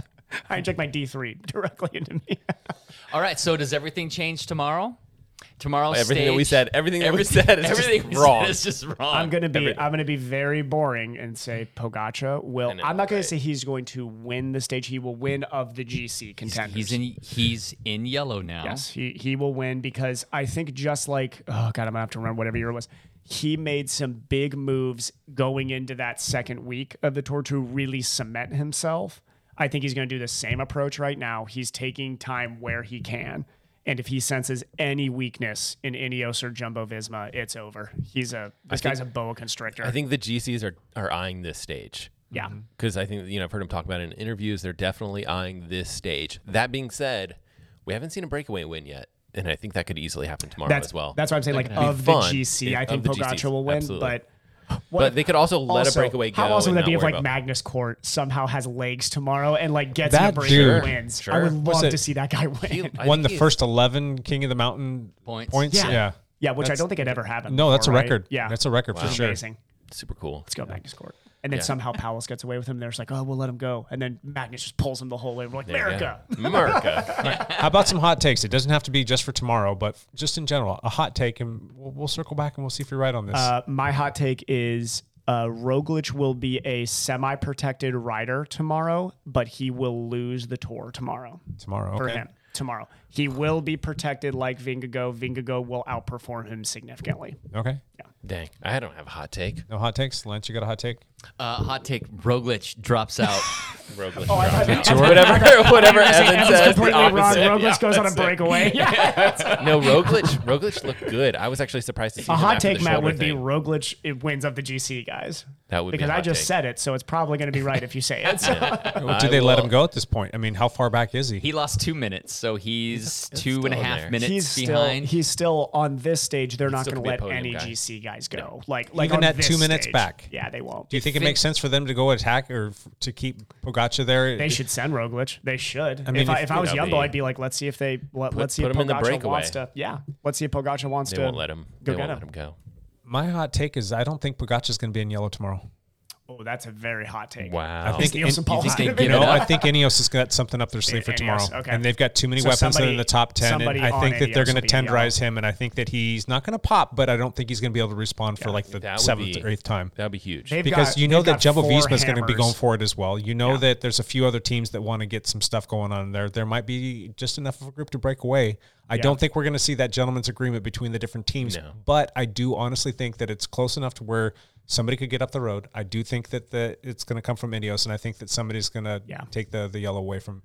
I inject my D three directly into me. All right. So does everything change tomorrow? Tomorrow's Everything that we stage- said, everything that we everything- said is just everything we said wrong. is just wrong. I'm gonna be Everything. I'm gonna be very boring and say Pogacar will. I know, I'm not gonna right. say he's going to win the stage. He will win of the G C contenders. He's in. He's in yellow now. Yes, he he will win because I think just like oh god, I'm gonna have to remember whatever year it was. He made some big moves going into that second week of the tour to really cement himself. I think he's going to do the same approach right now. He's taking time where he can. And if he senses any weakness in Ineos or Jumbo Visma, it's over. He's a this think- guy's a boa constrictor. I think the G Cs are, are eyeing this stage. yeah. Because I think, you know, I've heard him talk about it in interviews. They're definitely eyeing this stage. That being said, we haven't seen a breakaway win yet. And I think that could easily happen tomorrow That's as well. That's what I'm saying. Like That could be of the fun. G C, Yeah, I of think the G Cs, Pogacar will win. absolutely. But what But they could also let a also, breakaway go. How awesome would and that be not if worry like about- Magnus Court somehow has legs tomorrow and like gets That in a breakaway dude- and wins? Sure. I would Was love it- to see that guy win. He- I won think the he's- first eleven King of the Mountain Points. points. Yeah. Yeah, yeah, which I That's- don't think had ever happened. No, that's a before, right? record. Yeah, That's a record for Which is sure. Amazing. Super cool. Let's go Magnus Court. And then Yeah. somehow Powell gets away with him. There's like, oh, we'll let him go. And then Magnus just pulls him the whole way. We're like, There you America. go. America. How about some hot takes? It doesn't have to be just for tomorrow, but just in general, a hot take, and we'll, we'll circle back and we'll see if you're right on this. Uh, my hot take is uh, Roglic will be a semi-protected rider tomorrow, but he will lose the Tour tomorrow. tomorrow, For okay. him tomorrow. He will be protected like Vingegaard. Vingegaard will outperform him significantly. Okay. Dang. I don't have a hot take. No hot takes. Lance, you got a hot take? Uh, hot take: Roglic drops out. Roglic Oh, I thought- drops out. Whatever, whatever Evan Evan's says, the completely wrong. opposite. Roglic Yeah, goes on a that's it. breakaway. Yeah. No, Roglic. Roglic looked good. I was actually surprised to see A him hot after take, the Matt, shoulder would be thing. Roglic it wins of the G C guys. That would be because a I hot just take. said it, so it's probably going to be right if you say it. So- Well, do I they let will- him go at this point? I mean, how far back is he? He lost two minutes, so he's two and a still in half there. minutes he's behind. still he's still on this stage. They're not still going to could be a let podium any guy. G C guys go. Like like Even on at this two minutes stage. back? Yeah, they won't. Do you think it Fin- makes sense for them to go attack or f- to keep Pogacar there? They should send Roglic. They should. I mean, if, I, if- if I was That'd Jumbo, be- I'd be like, let's see if they let, Put- let's see put if him in the Pogacar breakaway. wants to. Yeah, let's see if Pogacar wants They to. won't let him. Go They get won't him. let him go. My hot take is I don't think Pogacar's going to be in yellow tomorrow. Oh, that's a very hot take. Wow. I think Is Nielsen In- Paul you think they Hahn give You it know, up? I think Ineos has got something up their sleeve for Ineos, tomorrow, okay. and they've got too many So weapons that are somebody- in the top ten. And somebody I on think that they're Ineos going to will be tenderize him, and I think that he's not going to pop, but I don't think he's going to be able to respond for like the That would seventh be- or eighth time. That'd be huge. They've Because got- you know they've that got Jumbo four Visma is going to be hammers. going for it as well. You know Yeah. that there's a few other teams that want to get some stuff going on there. There might be just enough of a group to break away. I Yeah. don't think we're going to see that gentleman's agreement between the different teams, No. but I do honestly think that it's close enough to where somebody could get up the road. I do think that the, it's going to come from Ineos, and I think that somebody's going to Yeah. take the, the yellow away from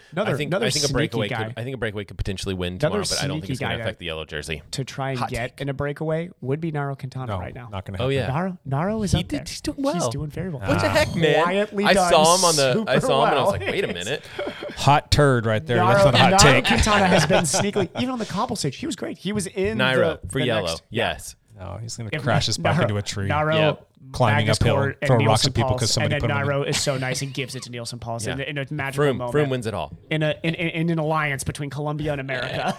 Another, I think another I think a breakaway guy. could I think a breakaway could potentially win Another tomorrow, but I don't think it's going sneaky to guy affect the yellow jersey. To try and Hot get take. in a breakaway would be Nairo Quintana No, right now. not going to Oh, happen. yeah. Naro, Naro is He up did- there. he's doing well. He's doing very well. What the heck, man? Quietly I done saw him on the I super saw him and I was well. like, wait a minute. Hot turd right there. Naro, That's not a hot Naro take. Quintana has been sneakily, even on the cobble stage, he was great. He was in Nairo the, for the yellow. next- Yes. No, he's going to If crash his bike Nairo- into a tree. Nairo, Yep. Climbing Magnus uphill, Cort and throwing rocks Nielsen at people Pauls, 'cause somebody and then put him in Nairo is so nice and gives it to Nielsen Pauls Yeah. in, in a magical Froome, moment. Froome wins it all. in a in, in, in an alliance between Colombia and America.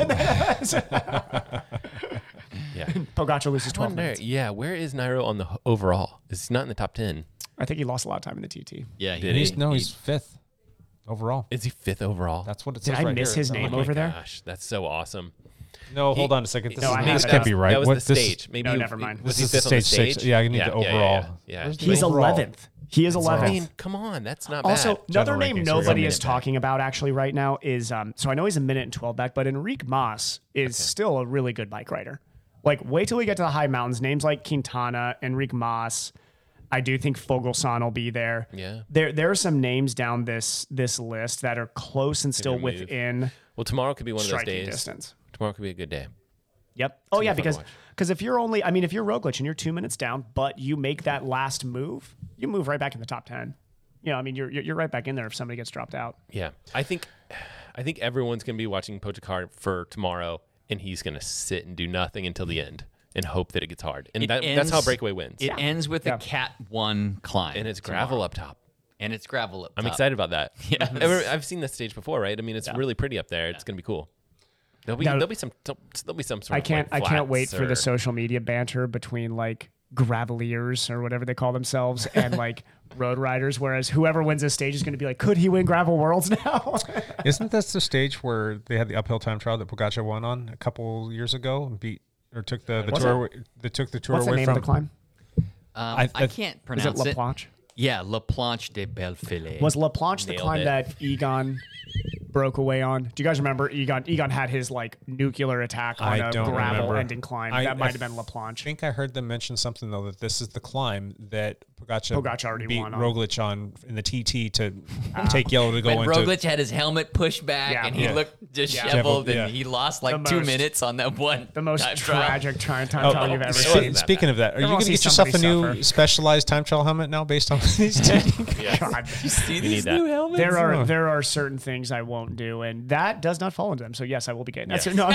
Yeah. Pogacar loses I twelve wonder, minutes. yeah, where is Nairo on the h- overall? Is he not in the top ten? I think he lost a lot of time in the T T. Yeah, he Did And he's, he? no, He- he's fifth overall. Is he fifth overall? That's what it Did says I right miss here. his Oh name my over there? Gosh, that's so awesome. No, He- hold on a second. This, No, is, I this have can't that. be right. That was What, the this, stage. Maybe No, he- never mind. Was This he is the fifth on the stage stage? six. Yeah, I need yeah, the yeah, overall. Yeah, yeah. Where's the He's overall? eleventh. He is I eleventh. mean, come on, that's not Also, bad. another General name rankings, so he's a nobody minute is back. talking about actually right now is um. So I know he's a minute and twelve back, but Enrique Mas is still a really good bike rider. Like, wait till we get to the high mountains. Names like Quintana, Enrique Mas. I do think Fogelsson will be there. Yeah. There there are some names down this this list that are close and still Maybe move. within Well, tomorrow could be one of those striking days. distance. Tomorrow could be a good day. Yep. Oh yeah, fun to because watch. because if you're only, I mean, if you're Roglic and you're two minutes down, but you make that last move, you move right back in the top ten. You know, I mean, you're you're you're right back in there if somebody gets dropped out. Yeah, I think, I think everyone's gonna be watching Pogacar for tomorrow, and he's gonna sit and do nothing until the end and hope that it gets hard. And It that, ends- that's how breakaway wins. It ends with Yeah. a Cat one climb. And it's tomorrow. gravel up top. And it's gravel up I'm top. excited about that. Yes. I've I've seen this stage before, right? I mean, it's really pretty up there. It's gonna be cool. There'll be Now- there'll be some there'll be some sort I of can't like I can't flats wait for or- the social media banter between like graveliers or whatever they call themselves and like road riders. Whereas whoever wins this stage is going to be like, could he win Gravel Worlds now? Isn't this the stage where they had the uphill time trial that Pogacar won on a couple years ago and beat or took the, the What's tour away, they took the tour What's the away name from of the climb? Um, I- I, I- can't Is it pronounce La it. Planche? Yeah, La Planche de Bellefile. Was La Planche the Nailed climb it. that Egon broke away on? Do you guys remember Egon? Egon had his like nuclear attack on I a don't gravel remember. ending climb. I- that might I have been La I Planche. think I heard them mention something though that this is the climb that Pogacar, Pogacar already beat won on. Roglic on in the T T to take yellow to go When into. Roglic had his helmet pushed back Yeah. and he Yeah. looked disheveled Yeah. and he lost like The two most- minutes on that one. The most time trial. tragic time time Oh, trial you've ever spe- seen. speaking of that, are you Everyone going to sees get yourself a somebody new suffer. specialized time trial helmet now based on these two? God. You see need these that. new helmets? There Oh. are there are certain things I won't do, and that does not fall into them. So yes, I will be getting that. Yes. No, I'm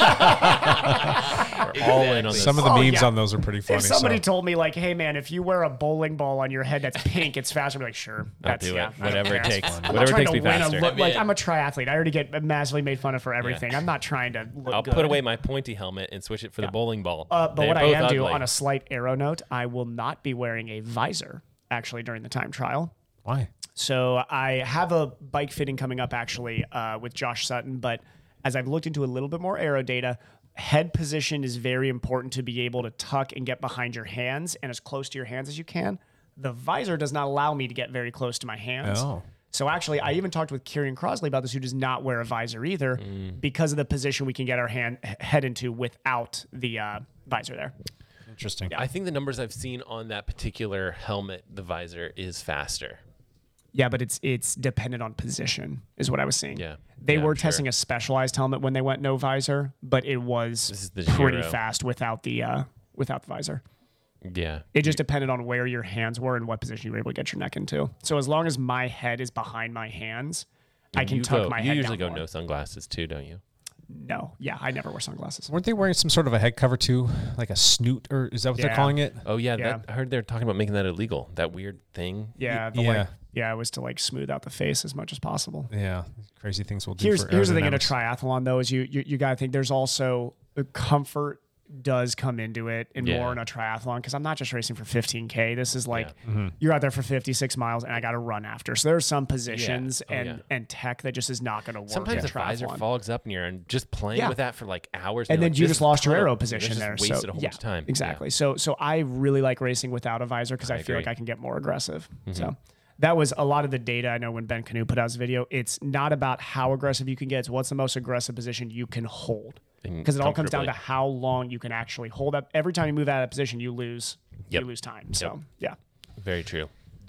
We're all in on this. Some of the Oh, memes yeah. on those are pretty funny. if somebody so. told me like, "Hey man, if you wear a bowling ball on your head that's pink, it's faster," I'd be like, "Sure, that's do it. yeah, I don't Whatever it care. takes. I'm not Whatever it trying takes to to be win a faster. look- like Yeah. I'm a triathlete. I already get massively made fun of for everything. I'm not trying to look I'll good. put away my pointy helmet and switch it for the bowling ball. Uh, but They're what I both am do ugly. on a slight arrow note, I will not be wearing a visor actually during the time trial. Why? So I have a bike fitting coming up actually uh, with Josh Sutton, but as I've looked into a little bit more aero data, head position is very important to be able to tuck and get behind your hands and as close to your hands as you can. The visor does not allow me to get very close to my hands. Oh. So actually, I even talked with Kieran Crosley about this, who does not wear a visor either, because of the position we can get our hand head into without the uh, visor there. Interesting. I think the numbers I've seen on that particular helmet, the visor is faster. Yeah, but it's it's dependent on position, is what I was seeing. Yeah. They Yeah, were I'm testing sure. a specialized helmet when they went no visor, but it was This is the pretty Giro. fast without the uh, without the visor. Yeah. It just depended on where your hands were and what position you were able to get your neck into. So as long as my head is behind my hands, I can you tuck go, my You head usually down go more. no sunglasses too, don't you? No, yeah, I never wear sunglasses. Weren't they wearing some sort of a head cover too, like a snoot, or is that what Yeah. they're calling it? Oh yeah, Yeah. That, I heard they're talking about making that illegal. That weird thing. Yeah, the yeah. like, yeah, it was to like smooth out the face as much as possible. Yeah, crazy things we'll do. Here's for here's the thing in a aerodynamics. triathlon though is you you, you got to think there's also the comfort does come into it and Yeah. more in a triathlon because I'm not just racing for fifteen K. This is like Yeah. Mm-hmm. you're out there for fifty-six miles and I got to run after. So there's some positions Oh, and yeah. and tech that just is not going to work. Sometimes in the visor triathlon. fogs up and you're and just playing Yeah. with that for like hours. and you're then like, you this just is lost your ton of- arrow this position just there. Wasted So a whole yeah, bunch of time. exactly. So so I really like racing without a visor because I, I feel like agree. I can get more aggressive. Mm-hmm. So that was a lot of the data. I know when Ben Canoe put out his video, it's not about how aggressive you can get. It's what's the most aggressive position you can hold. And Because it all comes down to comfortably. how long you can actually hold up. Every time you move out of that position, you lose. Yep. You lose time. So yeah. Very true.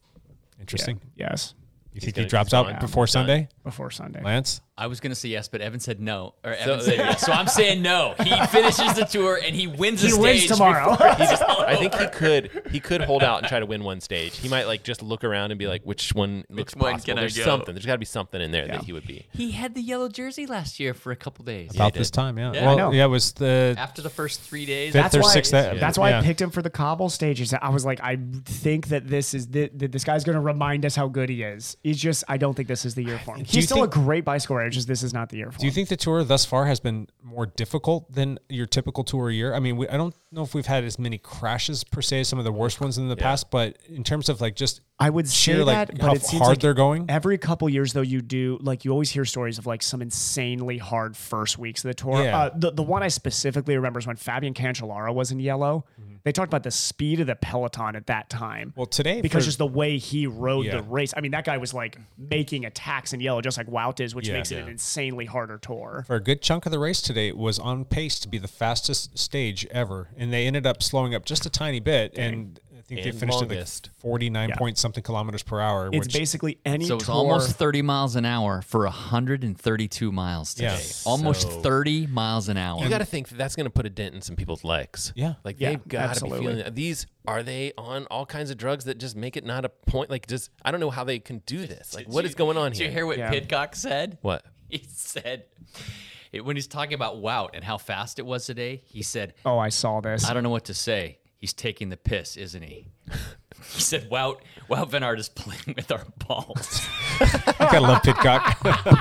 Interesting. Yeah, yes. You think he drops out before Sunday? Before Sunday. Lance? I was going to say yes, but Evan said no. Or Evan so, said yes. So I'm saying no. He finishes the tour and he wins the he stage. He wins tomorrow. He just, I think he could he could hold out and try to win one stage. He might like just look around and be like, which one looks which one possible? Can There's I go? something. There's got to be something in there yeah. that he would be. He had the yellow jersey last year for a couple days. About yeah, this time, yeah. yeah well, yeah, it was the after the first three days. Fifth that's or why, sixth. That's yeah. why yeah. I picked him for the cobble stages. I was like, I think that this is the, that this guy's going to remind us how good he is. He's just, I don't think this is the year for him. He's still think, a great bicycle rider. Just this is not the year for him. Do you think the tour thus far has been more difficult than your typical tour year? I mean, we, I don't know if we've had as many crashes per se as some of the worst ones in the yeah. past, but in terms of like just I would sheer, say like, that, how but it seems hard like they're going. Every couple years, though, you do like you always hear stories of like some insanely hard first weeks of the tour. Yeah. Uh, the the one I specifically remember is when Fabian Cancellara was in yellow. Mm-hmm. They talked about the speed of the peloton at that time. Well, today because for, just the way he rode yeah. the race. I mean, that guy was like making attacks in yellow, just like Wout is, which yeah. makes it yeah. an insanely harder tour. For a good chunk of the race today, it was on pace to be the fastest stage ever, and they ended up slowing up just a tiny bit, Dang. and I think and they finished longest. at like forty-nine yeah. point something kilometers per hour. It's which, basically any So it's tour. almost thirty miles an hour for one hundred thirty-two miles today. Yeah. Almost So- thirty miles an hour. You got to think that that's going to put a dent in some people's legs. Yeah. Like Yeah, they've got to be absolutely. feeling that. These are they on all kinds of drugs that just make it not a point? Like just I don't know how they can do this. Like what is going on Did here? you hear what Yeah. Pidcock said? What? He said, it, when he's talking about Wout and how fast it was today, he said, Oh, I saw this. I don't know what to say. He's taking the piss, isn't he? He said, Wout, Wout Van Aert is playing with our balls. I gotta love Pidcock.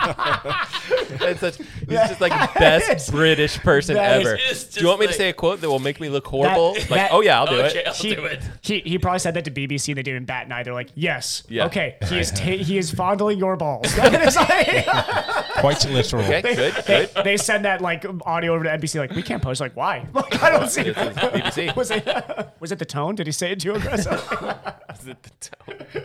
That's such, he's just like the best British person that is- ever. it's Do you want me just to say a quote that will make me look horrible? That- like, that- oh yeah, I'll do Okay, it. I'll He, do it. he he probably said that to B B C. They didn't bat an eye. They're like, yes, Yeah. okay. He is ta- he is fondling your balls. It's like- Quite literal. Okay, they, good, they, good. they send that like audio over to N B C. Like, we can't post. Like, why? Like, I don't see. This is B B C. Was it was it the tone? Did he say it too aggressive? Is it the tone?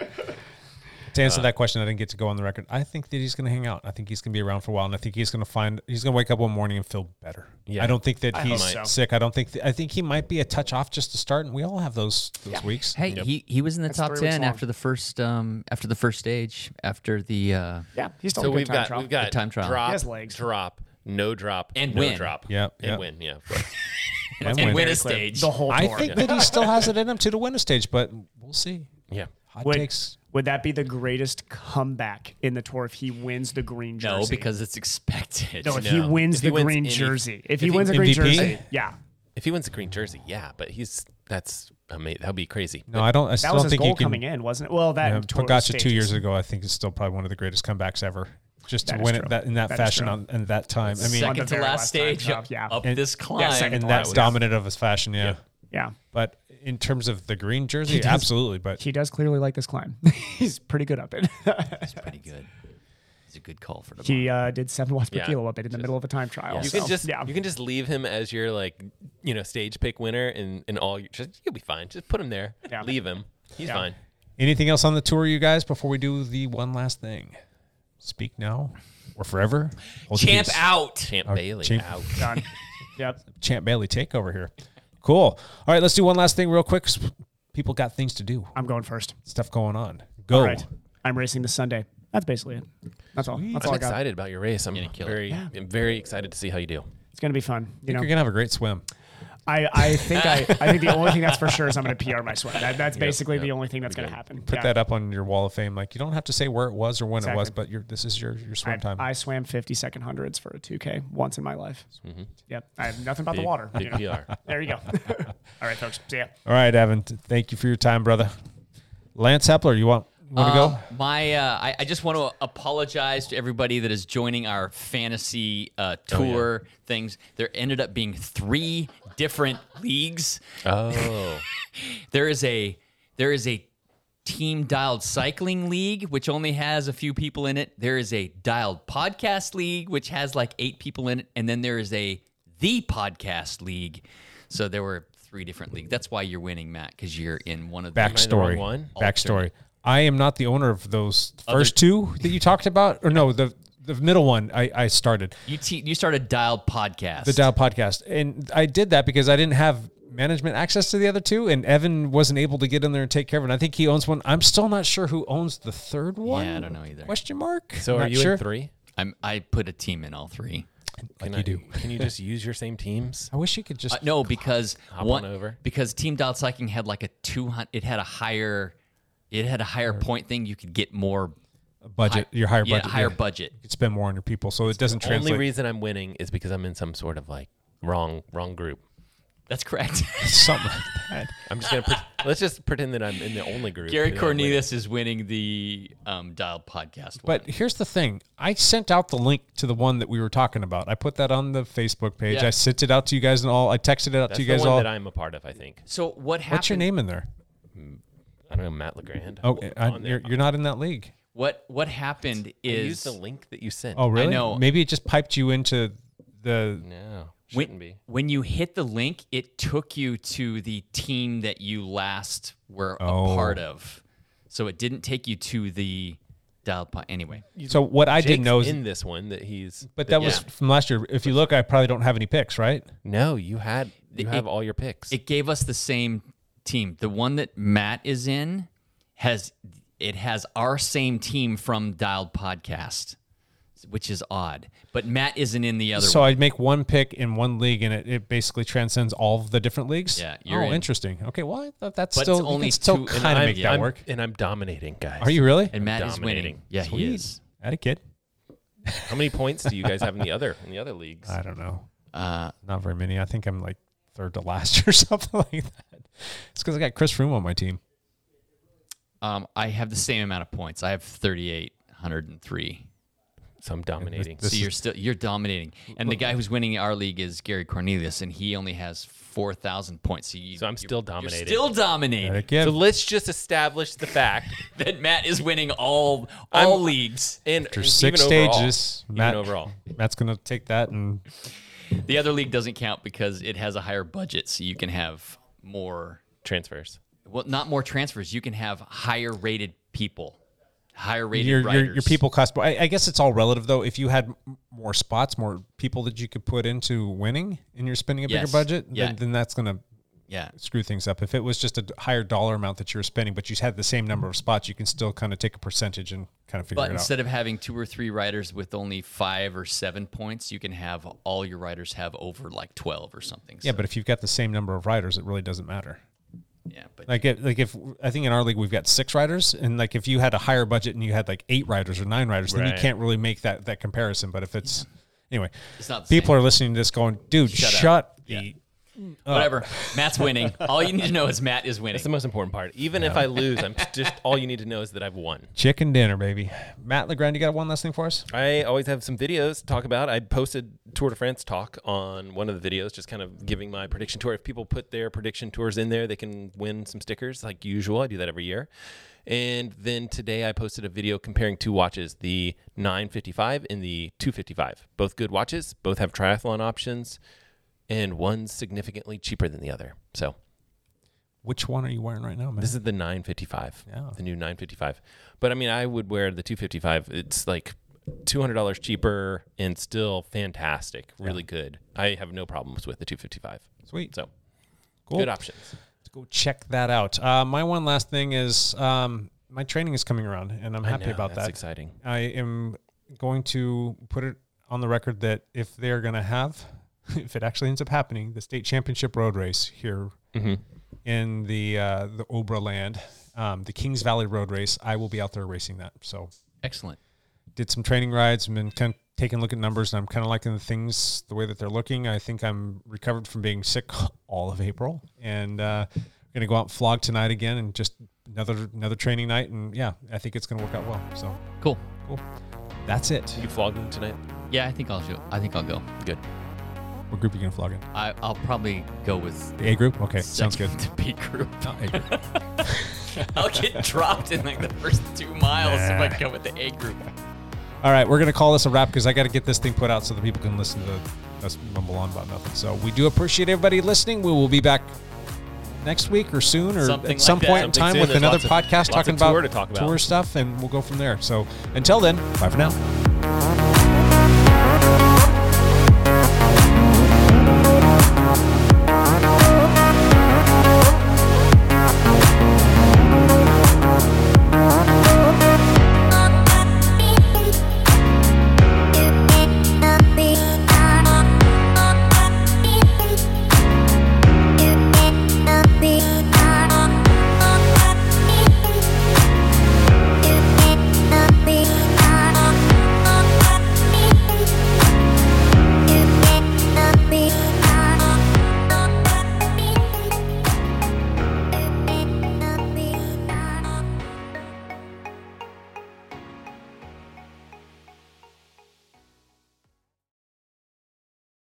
To answer that question, I didn't get to go on the record. I think that he's going to hang out. I think he's going to be around for a while, and I think he's going to find he's going to wake up one morning and feel better. Yeah. I don't think that I he's hope so. sick. I don't think th- I think he might be a touch off just to start, and we all have those those weeks. Hey, he, he was in the That's top three weeks ten long. after the first um after the first stage after the uh, Yeah, he's still So a good we've time got trial. we've got time trial. drop, He has legs. drop, no drop, And no win. drop, Yep, and yep. win. Yeah, of course. And and win. win a Clear. stage. The whole I tour. think that he still has it in him to to win a stage, but we'll see. Yeah. Hot Would, takes. would that be the greatest comeback in the tour if he wins the green jersey? No, because it's expected. no, if No. he wins If he the wins green any- jersey, if, if he he- wins the green M V P? jersey, yeah, If he wins the green jersey, yeah, but he's that's amazing. That'd be crazy. No, I don't. I that still was don't his think goal you can. coming in, wasn't it? Well, that Yeah, tour Pogacar two stages. years ago, I think is still probably one of the greatest comebacks ever. Just to That is win true. it that in that, That is fashion true. on and that time. I mean, On second the to very last last stage time, up, yeah. up and- this climb. Yeah, second and to that's last. dominant of his fashion, yeah. Yeah. Yeah, But in terms of the green jersey, He does- absolutely. But he does clearly like this climb. He's pretty good up it. It's pretty good. It's a good call for the he uh, did seven watts per Yeah, kilo up it in the middle of a time trial. You so, can just yeah. you can just leave him as your like you know stage pick winner and and all your, just you'll be fine. Just put him there. Yeah. Leave him. He's Yeah. fine. anything else on the tour, you guys, before we do the one last thing? Speak now or forever. Hold your Champ peace. out. Champ Our Bailey champ- out. Done. Yep. Champ Bailey takeover here. Cool. All right, let's do one last thing real quick. 'Cause people got things to do. I'm going first. Stuff going on. Go. All right. I'm racing this Sunday. That's basically it. That's all. That's I'm all I got. excited about your race. I'm Gonna kill it. very Yeah. I'm very excited to see how you do. It's gonna be fun. I You think know, you're gonna have a great swim. I, I think I, I think the only thing that's for sure is I'm going to P R my swim. That, that's basically the only thing that's going to happen. Put Yeah. that up on your wall of fame. Like you don't have to say where it was or when it was, Exactly. but you're, this is your your swim I, time. I swam fifty second hundreds for a two K once in my life. Mm-hmm. Yep. I have nothing about Big- the water. big you know. P R. There you go. All right, folks. See ya. All right, Evan. t- Thank you for your time, brother. Lance Hepler, you want want to Um, go? My, uh, I, I just want to apologize to everybody that is joining our fantasy uh, tour things. There ended up being three different leagues. Oh. There is a there is a team dialed cycling league which only has a few people in it. There is a dialed podcast league which has like eight people in it, and then there is a the podcast league. So there were three different leagues. That's why you're winning, Matt, because you're in one of the Backstory. one? Backstory. I am not the owner of those first two that you talked about, or no, the the middle one. I, I started You te- you started dialed podcast. the Dial podcast, and I did that because I didn't have management access to the other two, and Evan wasn't able to get in there and take care of it. And I think he owns one. I'm still not sure who owns the third one. Yeah, I don't know either. Question mark. So Not are you sure. in three? I'm. I put a team in all three. Like Can you I, do. Can you just use your same teams? I wish you could just Uh, no, because Hop one on over. because Team Dialed Cycling had like a two hundred. It had a higher. It had a higher point thing. You could get more budget, high- your higher yeah, budget, higher yeah. budget. You could spend more on your people, so it doesn't The translate. only reason I'm winning is because I'm in some sort of like wrong wrong group. That's correct. Something like that. I'm just gonna pre- let's just pretend that I'm in the only group. Gary that I'm winning. Cornelius is winning the um, Dialed podcast. One. But here's the thing. I sent out the link to the one that we were talking about. I put that on the Facebook page. Yeah. I sent it out to you guys and all. I texted it out That's to you the guys one all. that I'm a part of. I think. So what happened? What's your name in there? I don't know, Matt Legrand. Oh, I, On there. you're, you're not in that league. What what happened I is used the link that you sent. Oh, really? know. Maybe it just piped you into the. No, shouldn't when, be. when you hit the link, it took you to the team that you last were Oh. a part of. So it didn't take you to the Dialed pod. Anyway, So what I Jake's didn't know is, in this one that he's. but that was yeah. from last year. If you look, I probably don't have any picks, right? No, you had you It- have all your picks. it gave us the same team. The one that Matt is in has it has our same team from Dialed Podcast, which is odd. But Matt isn't in the other So one. I'd make one pick in one league, and it, it basically transcends all of the different leagues. Yeah, you're oh, in. interesting. Okay, well, I thought that's But still it's you only can still two- kind of I'm- make that I'm- work. And I'm dominating, guys. Are you really? And Matt is dominating. winning. Yeah, he Sweet. is. Had a kid. How many points do you guys have in the other in the other leagues? I don't know. Uh, Not very many. I think I'm like third to last or something like that. It's because I got Chris Froome on my team. um, I have the same amount of points. I have thirty-eight hundred three. So I'm dominating. This So is- you're still you're dominating. And the guy who's winning our league is Gary Cornelius, and he only has four thousand points. So, you, So I'm you're- still You're dominating. still dominating. Had a kid. So let's just establish the fact That Matt is winning all all I'm- leagues. and After even six overall, stages, even Matt, overall. Matt's going to take that and The other league doesn't count because it has a higher budget, so you can have more. transfers. Well, not more transfers. You can have higher rated people, higher rated your, riders. your your people cost. I, I guess it's all relative though. If you had m- more spots, more people that you could put into winning, and you're spending a bigger Yes. budget, Yeah. then, then that's going to Yeah. screw things up. If it was just a d- higher dollar amount that you were spending, but you had the same number of spots, you can still kind of take a percentage and kind of figure But it out. instead of having two or three riders with only five or seven points, you can have all your riders have over like twelve or something. Yeah, So, but if you've got the same number of riders, it really doesn't matter. yeah, but Like, if, like if I think in our league we've got six riders, and like if you had a higher budget and you had like eight riders or nine riders, then you Right. can't really make that that comparison. But if it's anyway, It's not the people same. are listening to this going, dude, Shut shut, up." the whatever. Matt's winning. All you need to know is Matt is winning. That's the most important part. Even if I lose, I'm just all you need to know is that I've won. chicken dinner, baby. Matt Legrand, you got one last thing for us? I always have some videos to talk about. I posted Tour de France talk on one of the videos, just kind of giving my prediction tour. If people put their prediction tours in there, they can win some stickers like usual. I do that every year. And then today I posted a video comparing two watches, the nine fifty-five and the two fifty-five. Both good watches, both have triathlon options, and one's significantly cheaper than the other. So Which one are you wearing right now, man? this is the nine fifty-five, Yeah. the new nine fifty-five. But I mean, I would wear the two fifty-five. It's like two hundred dollars cheaper and still fantastic, really good. I have no problems with the two fifty-five. Sweet. So Cool. good options. Let's go check that out. Uh, my one last thing is um, my training is coming around, and I'm I happy know, about that's that. exciting. I am going to put it on the record that if they're going to have, if it actually ends up happening, the state championship road race here Mm-hmm. in the uh, the Obra land, um, the Kings Valley Road Race, I will be out there racing that. So Excellent. did some training rides and been kind of taking a look at numbers, and I'm kind of liking the things the way that they're looking. I think I'm recovered from being sick all of April, and uh, going to go out and flog tonight again, and just another another training night, and yeah, I think it's going to work out well. So Cool. cool. That's it. You flogging tonight? Yeah, I think I'll go. I think I'll go. Good. What group are you going to flog in? I, I'll probably go with The A group? Okay, sounds good. second to B group. Oh, A group. I'll get dropped in like the first two miles if I go with the A group. All right, we're going to call this a wrap because I got to get this thing put out so that people can listen to us mumble on about nothing. So we do appreciate everybody listening. We will be back next week or soon or Something at some like that. point in Something time soon. with There's another lots of- podcast lots talking of tour about to talk about. tour stuff, and we'll go from there. So until then, bye for now.